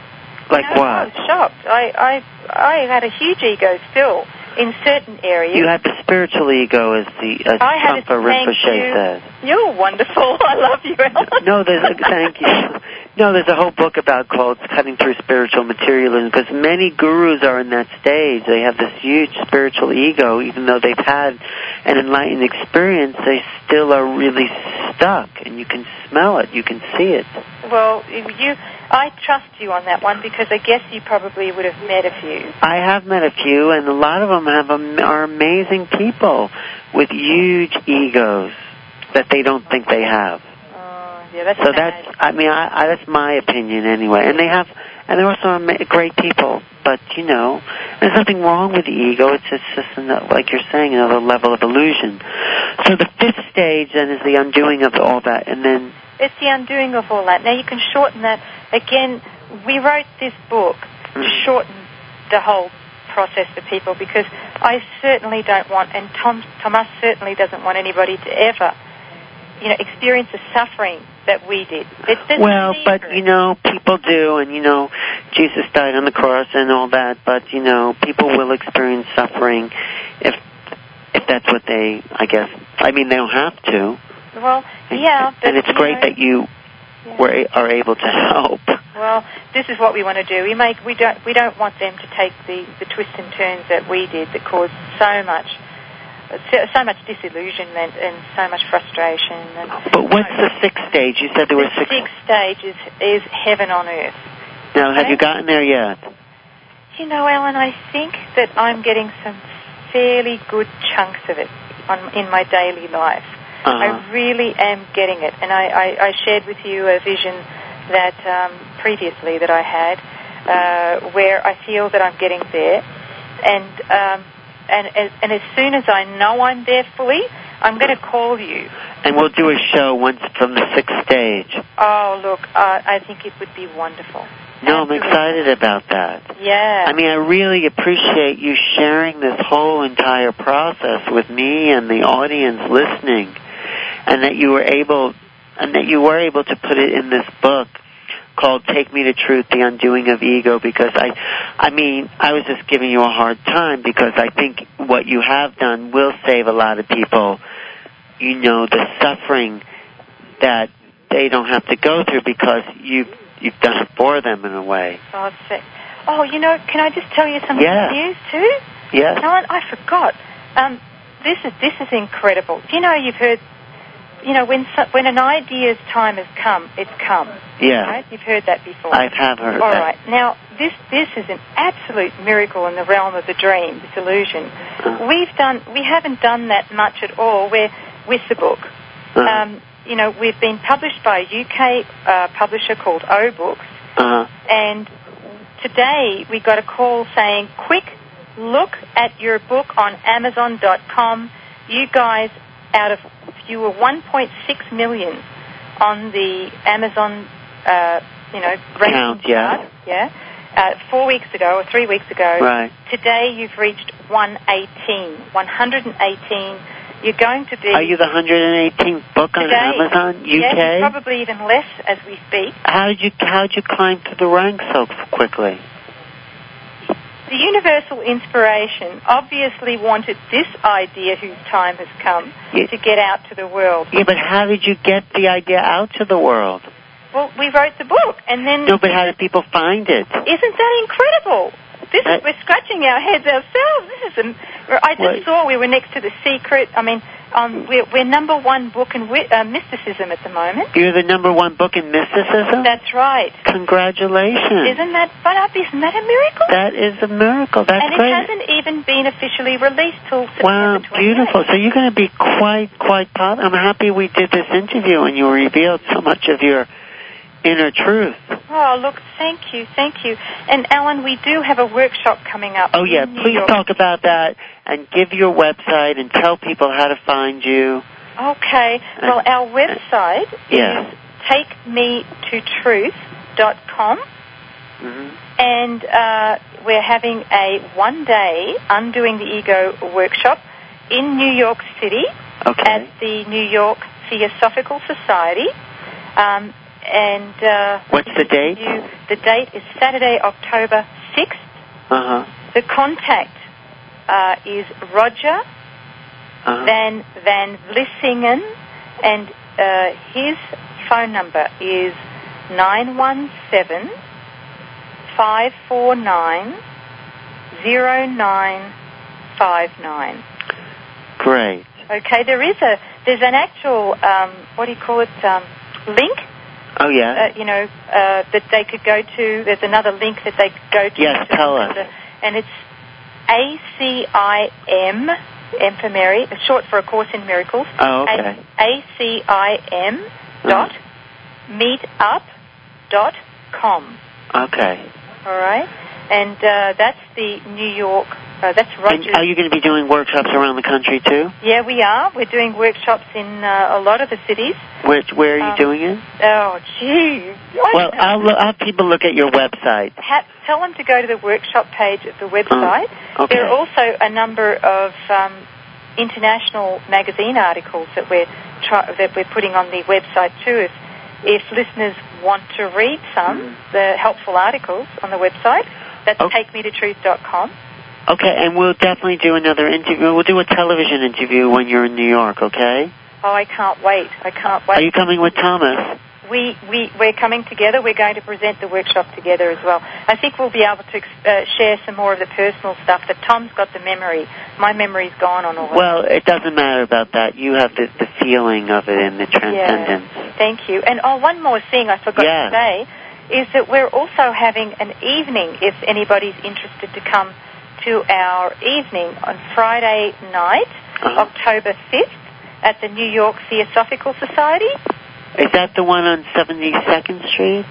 Like you know, what? I was shocked. I, I, I had a huge ego still in certain areas. You had the spiritual ego, as the as I had a, Trungpa Rinpoche you. says. You're wonderful. I love you, Ellen. No, there's a, thank you. No, there's a whole book about called Cutting Through Spiritual Materialism, because many gurus are in that stage. They have this huge spiritual ego, even though they've had an enlightened experience, they still are really stuck, and you can smell it, you can see it. Well, you, I trust you on that one, because I guess you probably would have met a few. I have met a few, and a lot of them have are amazing people with huge egos that they don't think they have. Oh, yeah, that's so bad. that's, I mean, I, I, that's my opinion anyway. And they have, and they're also ama- great people. But you know, there's nothing wrong with the ego. It's just, just another, like you're saying, another level of illusion. So the fifth stage then is the undoing of all that, and then it's the undoing of all that. Now you can shorten that. Again, we wrote this book mm-hmm. to shorten the whole process for people, because I certainly don't want, and Tom, Thomas certainly doesn't want anybody to ever, you know, experience the suffering that we did. It's, well, but, you know, people do, and, you know, Jesus died on the cross and all that, but, you know, people will experience suffering if if that's what they, I guess, I mean, they don't have to. Well, yeah. And, and it's great know, that you yeah. were are able to help. Well, this is what we want to do. We make we don't we don't want them to take the, the twists and turns that we did that caused so much so much disillusionment and so much frustration. And, but what's you know, the sixth stage? You said there the were six. The sixth stage is, is heaven on earth. Now, have okay? you gotten there yet? You know, Ellen, I think that I'm getting some fairly good chunks of it on, in my daily life. Uh-huh. I really am getting it. And I, I, I shared with you a vision that um, previously that I had uh, where I feel that I'm getting there. And... Um, And, and as soon as I know I'm there fully, I'm going to call you. And we'll do a show once from the sixth stage. Oh, look, uh, I think it would be wonderful. No, Absolutely. I'm excited about that. Yeah. I mean, I really appreciate you sharing this whole entire process with me and the audience listening, and that you were able, and that you were able to put it in this book called Take Me to Truth, The Undoing of Ego, because I, I mean, I was just giving you a hard time because I think what you have done will save a lot of people, you know, the suffering that they don't have to go through because you've, you've done it for them in a way. Oh, it's, oh you know, can I just tell you some yeah. good news too? Yes. No, I forgot. Um, this is, this is incredible. Do you know you've heard... You know, when when an idea's time has come, it's come. Yeah. Right? You've heard that before. I have heard all that. All right. Now, this this is an absolute miracle in the realm of the dream, this illusion. Uh-huh. We've done we haven't done that much at all. We're with the book. Uh-huh. Um, you know, we've been published by a U K uh, publisher called O Books, uh-huh. and today we got a call saying, "Quick, look at your book on Amazon dot com. You guys." Out of, you were one point six million on the Amazon, uh, you know, ranking chart, yeah, uh, four weeks ago or three weeks ago. Right. Today you've reached one eighteen, one hundred eighteen. You're going to be... Are you the one hundred eighteenth book on today, Amazon, U K? Yes, probably even less as we speak. How did you, how did you climb through the ranks so quickly? The universal inspiration obviously wanted this idea whose time has come yeah. to get out to the world. Yeah, but how did you get the idea out to the world? Well, we wrote the book, and then... No, but how did people find it? Isn't that incredible? This that, is, we're scratching our heads ourselves. This is... An, I just what? saw we were next to The Secret. I mean, um, we're, we're number one book in uh, mysticism at the moment. You're the number one book in mysticism? That's right. Congratulations. Isn't that fun? Isn't that a miracle? That is a miracle. That's and great. And it hasn't even been officially released till September Wow, twenty-eighth. beautiful. So you're going to be quite, quite positive. I'm happy we did this interview and you revealed so much of your inner truth. Oh, look, thank you, thank you. And, Alan, we do have a workshop coming up. Oh, yeah, please York. talk about that and give your website and tell people how to find you. Okay. Well, our website yeah. is take me to truth dot com. Mm-hmm. And uh, we're having a one-day Undoing the Ego workshop in New York City okay. at the New York Theosophical Society. Um, and uh, what's the date? You, the date is Saturday, October sixth. Uh-huh. The contact uh, is Roger uh-huh. Van Van Vlissingen, and uh, his phone number is nine one seven, five four nine, zero nine five nine. Great. Okay, there is a there's an actual um, what do you call it um, link. Oh yeah. Uh, you know uh, that they could go to. There's another link that they could go to. Yes, to tell us. The, and it's A C I M, M for Mary, short for A Course in Miracles. Oh, okay. A C I M dot meetup dot com. Okay. All right, and uh, that's the New York. Uh, that's Roger's. And are you going to be doing workshops around the country too? Yeah, we are. We're doing workshops in uh, a lot of the cities. Where, where are you um, doing it? Oh, gee. Well, I'll, lo- I'll have people look at your website. Ha- tell them to go to the workshop page of the website. Oh, okay. There are also a number of um, international magazine articles that we're try- that we're putting on the website too. If, if listeners want to read some, mm. the helpful articles on the website, that's oh. take me to truth dot com. Okay, and we'll definitely do another interview. We'll do a television interview when you're in New York, okay? Oh, I can't wait. I can't wait. Are you coming with Thomas? We, we, we're coming together. We're going to present the workshop together as well. I think we'll be able to uh, share some more of the personal stuff, that Tom's got the memory. My memory's gone on all that. Well, it doesn't matter about that. You have the, the feeling of it and the transcendence. Yeah. Thank you. And oh, one more thing I forgot yeah. to say is that we're also having an evening, if anybody's interested to come to our evening on Friday night, uh-huh. October fifth, at the New York Theosophical Society. Is that the one on seventy-second Street?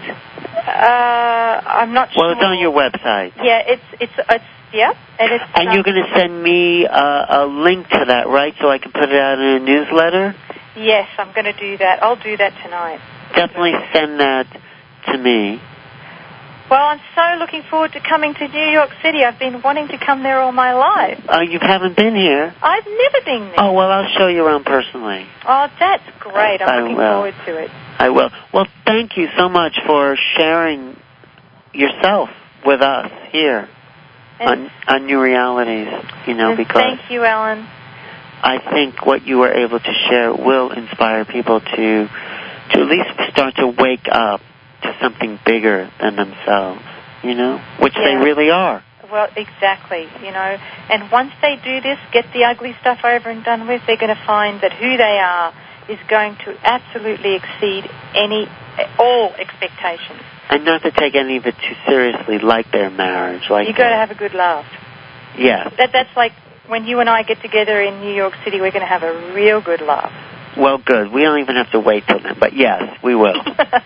Uh, I'm not sure. Well, it's on your website. Yeah, it's it's it's yeah, and it's. And um, you're going to send me uh, a link to that, right? So I can put it out in a newsletter. Yes, I'm going to do that. I'll do that tonight. Definitely send that to me. Well, I'm so looking forward to coming to New York City. I've been wanting to come there all my life. Oh, you haven't been here? I've never been there. Oh, well, I'll show you around personally. Oh, that's great. I'm I looking will. forward to it. I will. Well, thank you so much for sharing yourself with us here on, on New Realities, you know, because thank you, Alan. I think what you were able to share will inspire people to to at least start to wake up to something bigger than themselves, you know, which yeah. they really are. Well, exactly, you know. And once they do this, get the ugly stuff over and done with, they're going to find that who they are is going to absolutely exceed any, all expectations. And not to take any of it too seriously, like their marriage. Like You've got to have a good laugh. Yeah. That, that's like when you and I get together in New York City, we're going to have a real good laugh. Well, good. We don't even have to wait till then, but yes, we will.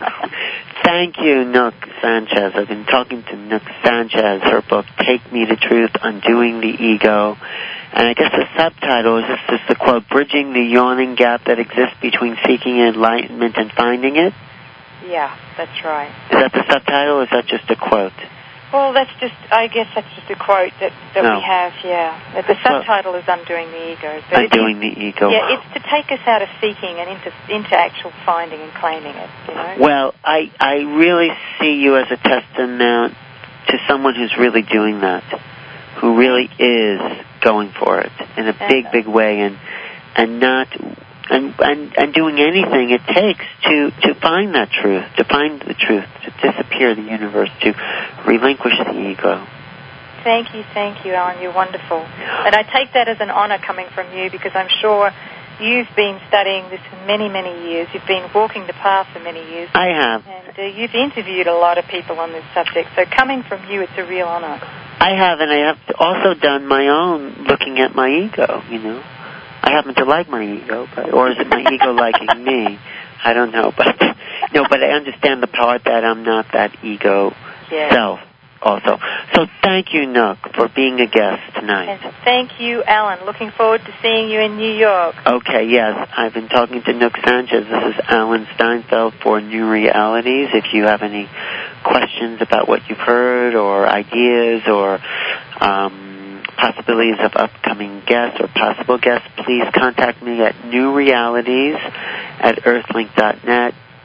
Thank you, Nook Sanchez. I've been talking to Nook Sanchez. Her book, Take Me to Truth, Undoing the Ego. And I guess the subtitle is this is the quote, Bridging the Yawning Gap That Exists Between Seeking Enlightenment and Finding It? Yeah, that's right. Is that the subtitle, or is that just a quote? Well, that's just, I guess that's just a quote that, that no. we have, yeah. The subtitle well, is Undoing the Ego. But Undoing the Ego. Yeah, it's to take us out of seeking and into, into actual finding and claiming it, you know? Well, I, I really see you as a testament to someone who's really doing that, who really is going for it in a big, big way, and and not... And, and and doing anything it takes to, to find that truth, to find the truth, to disappear the universe, to relinquish the ego. Thank you, thank you, Alan. You're wonderful. And I take that as an honor coming from you, because I'm sure you've been studying this for many, many years. You've been walking the path for many years. I have. And uh, you've interviewed a lot of people on this subject. So coming from you, it's a real honor. I have, and I have also done my own looking at my ego, you know. I happen to like my ego, but, or is it my ego liking me? I don't know, but no, but I understand the part that I'm not that ego yeah. self also. So thank you, Nook, for being a guest tonight. And thank you, Alan. Looking forward to seeing you in New York. Okay, yes. I've been talking to Nook Sanchez. This is Alan Steinfeld for New Realities. If you have any questions about what you've heard or ideas or um, possibilities of upcoming guests or possible guests, please contact me at newrealities at earthlink dot net.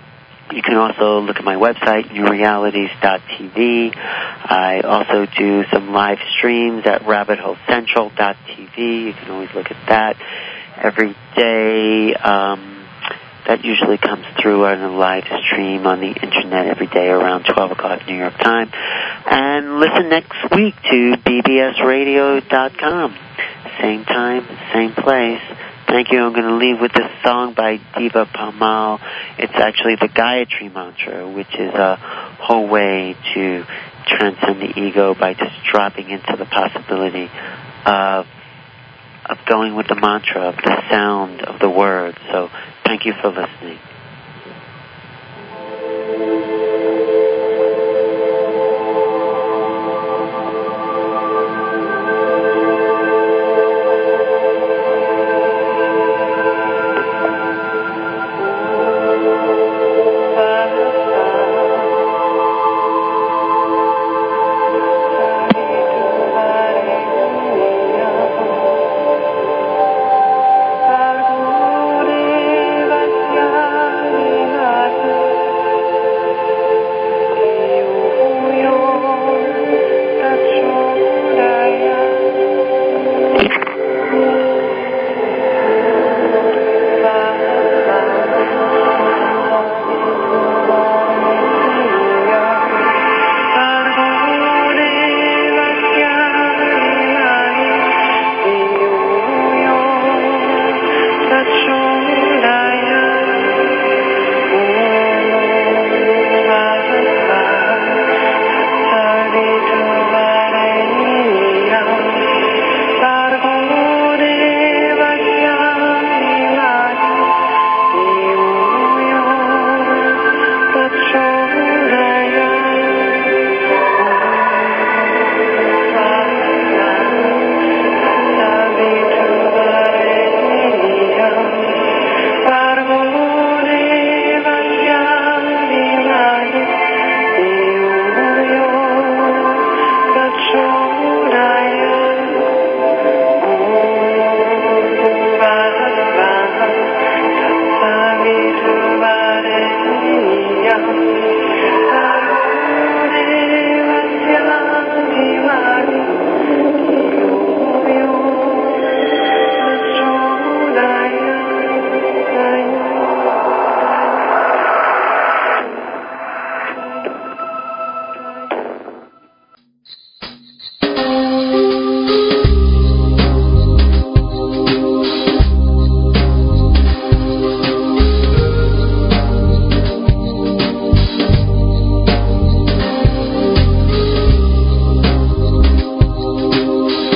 You can also look at my website, new realities dot t v. I also do some live streams at rabbit hole central dot t v. You can always look at that every day. Um, that usually comes through on a live stream on the internet every day around twelve o'clock New York time. And listen next week to b b s radio dot com. Same time, same place. Thank you. I'm going to leave with this song by Diva Pamal. It's actually the Gayatri Mantra, which is a whole way to transcend the ego by just dropping into the possibility of of going with the mantra, of the sound of the words. So thank you for listening.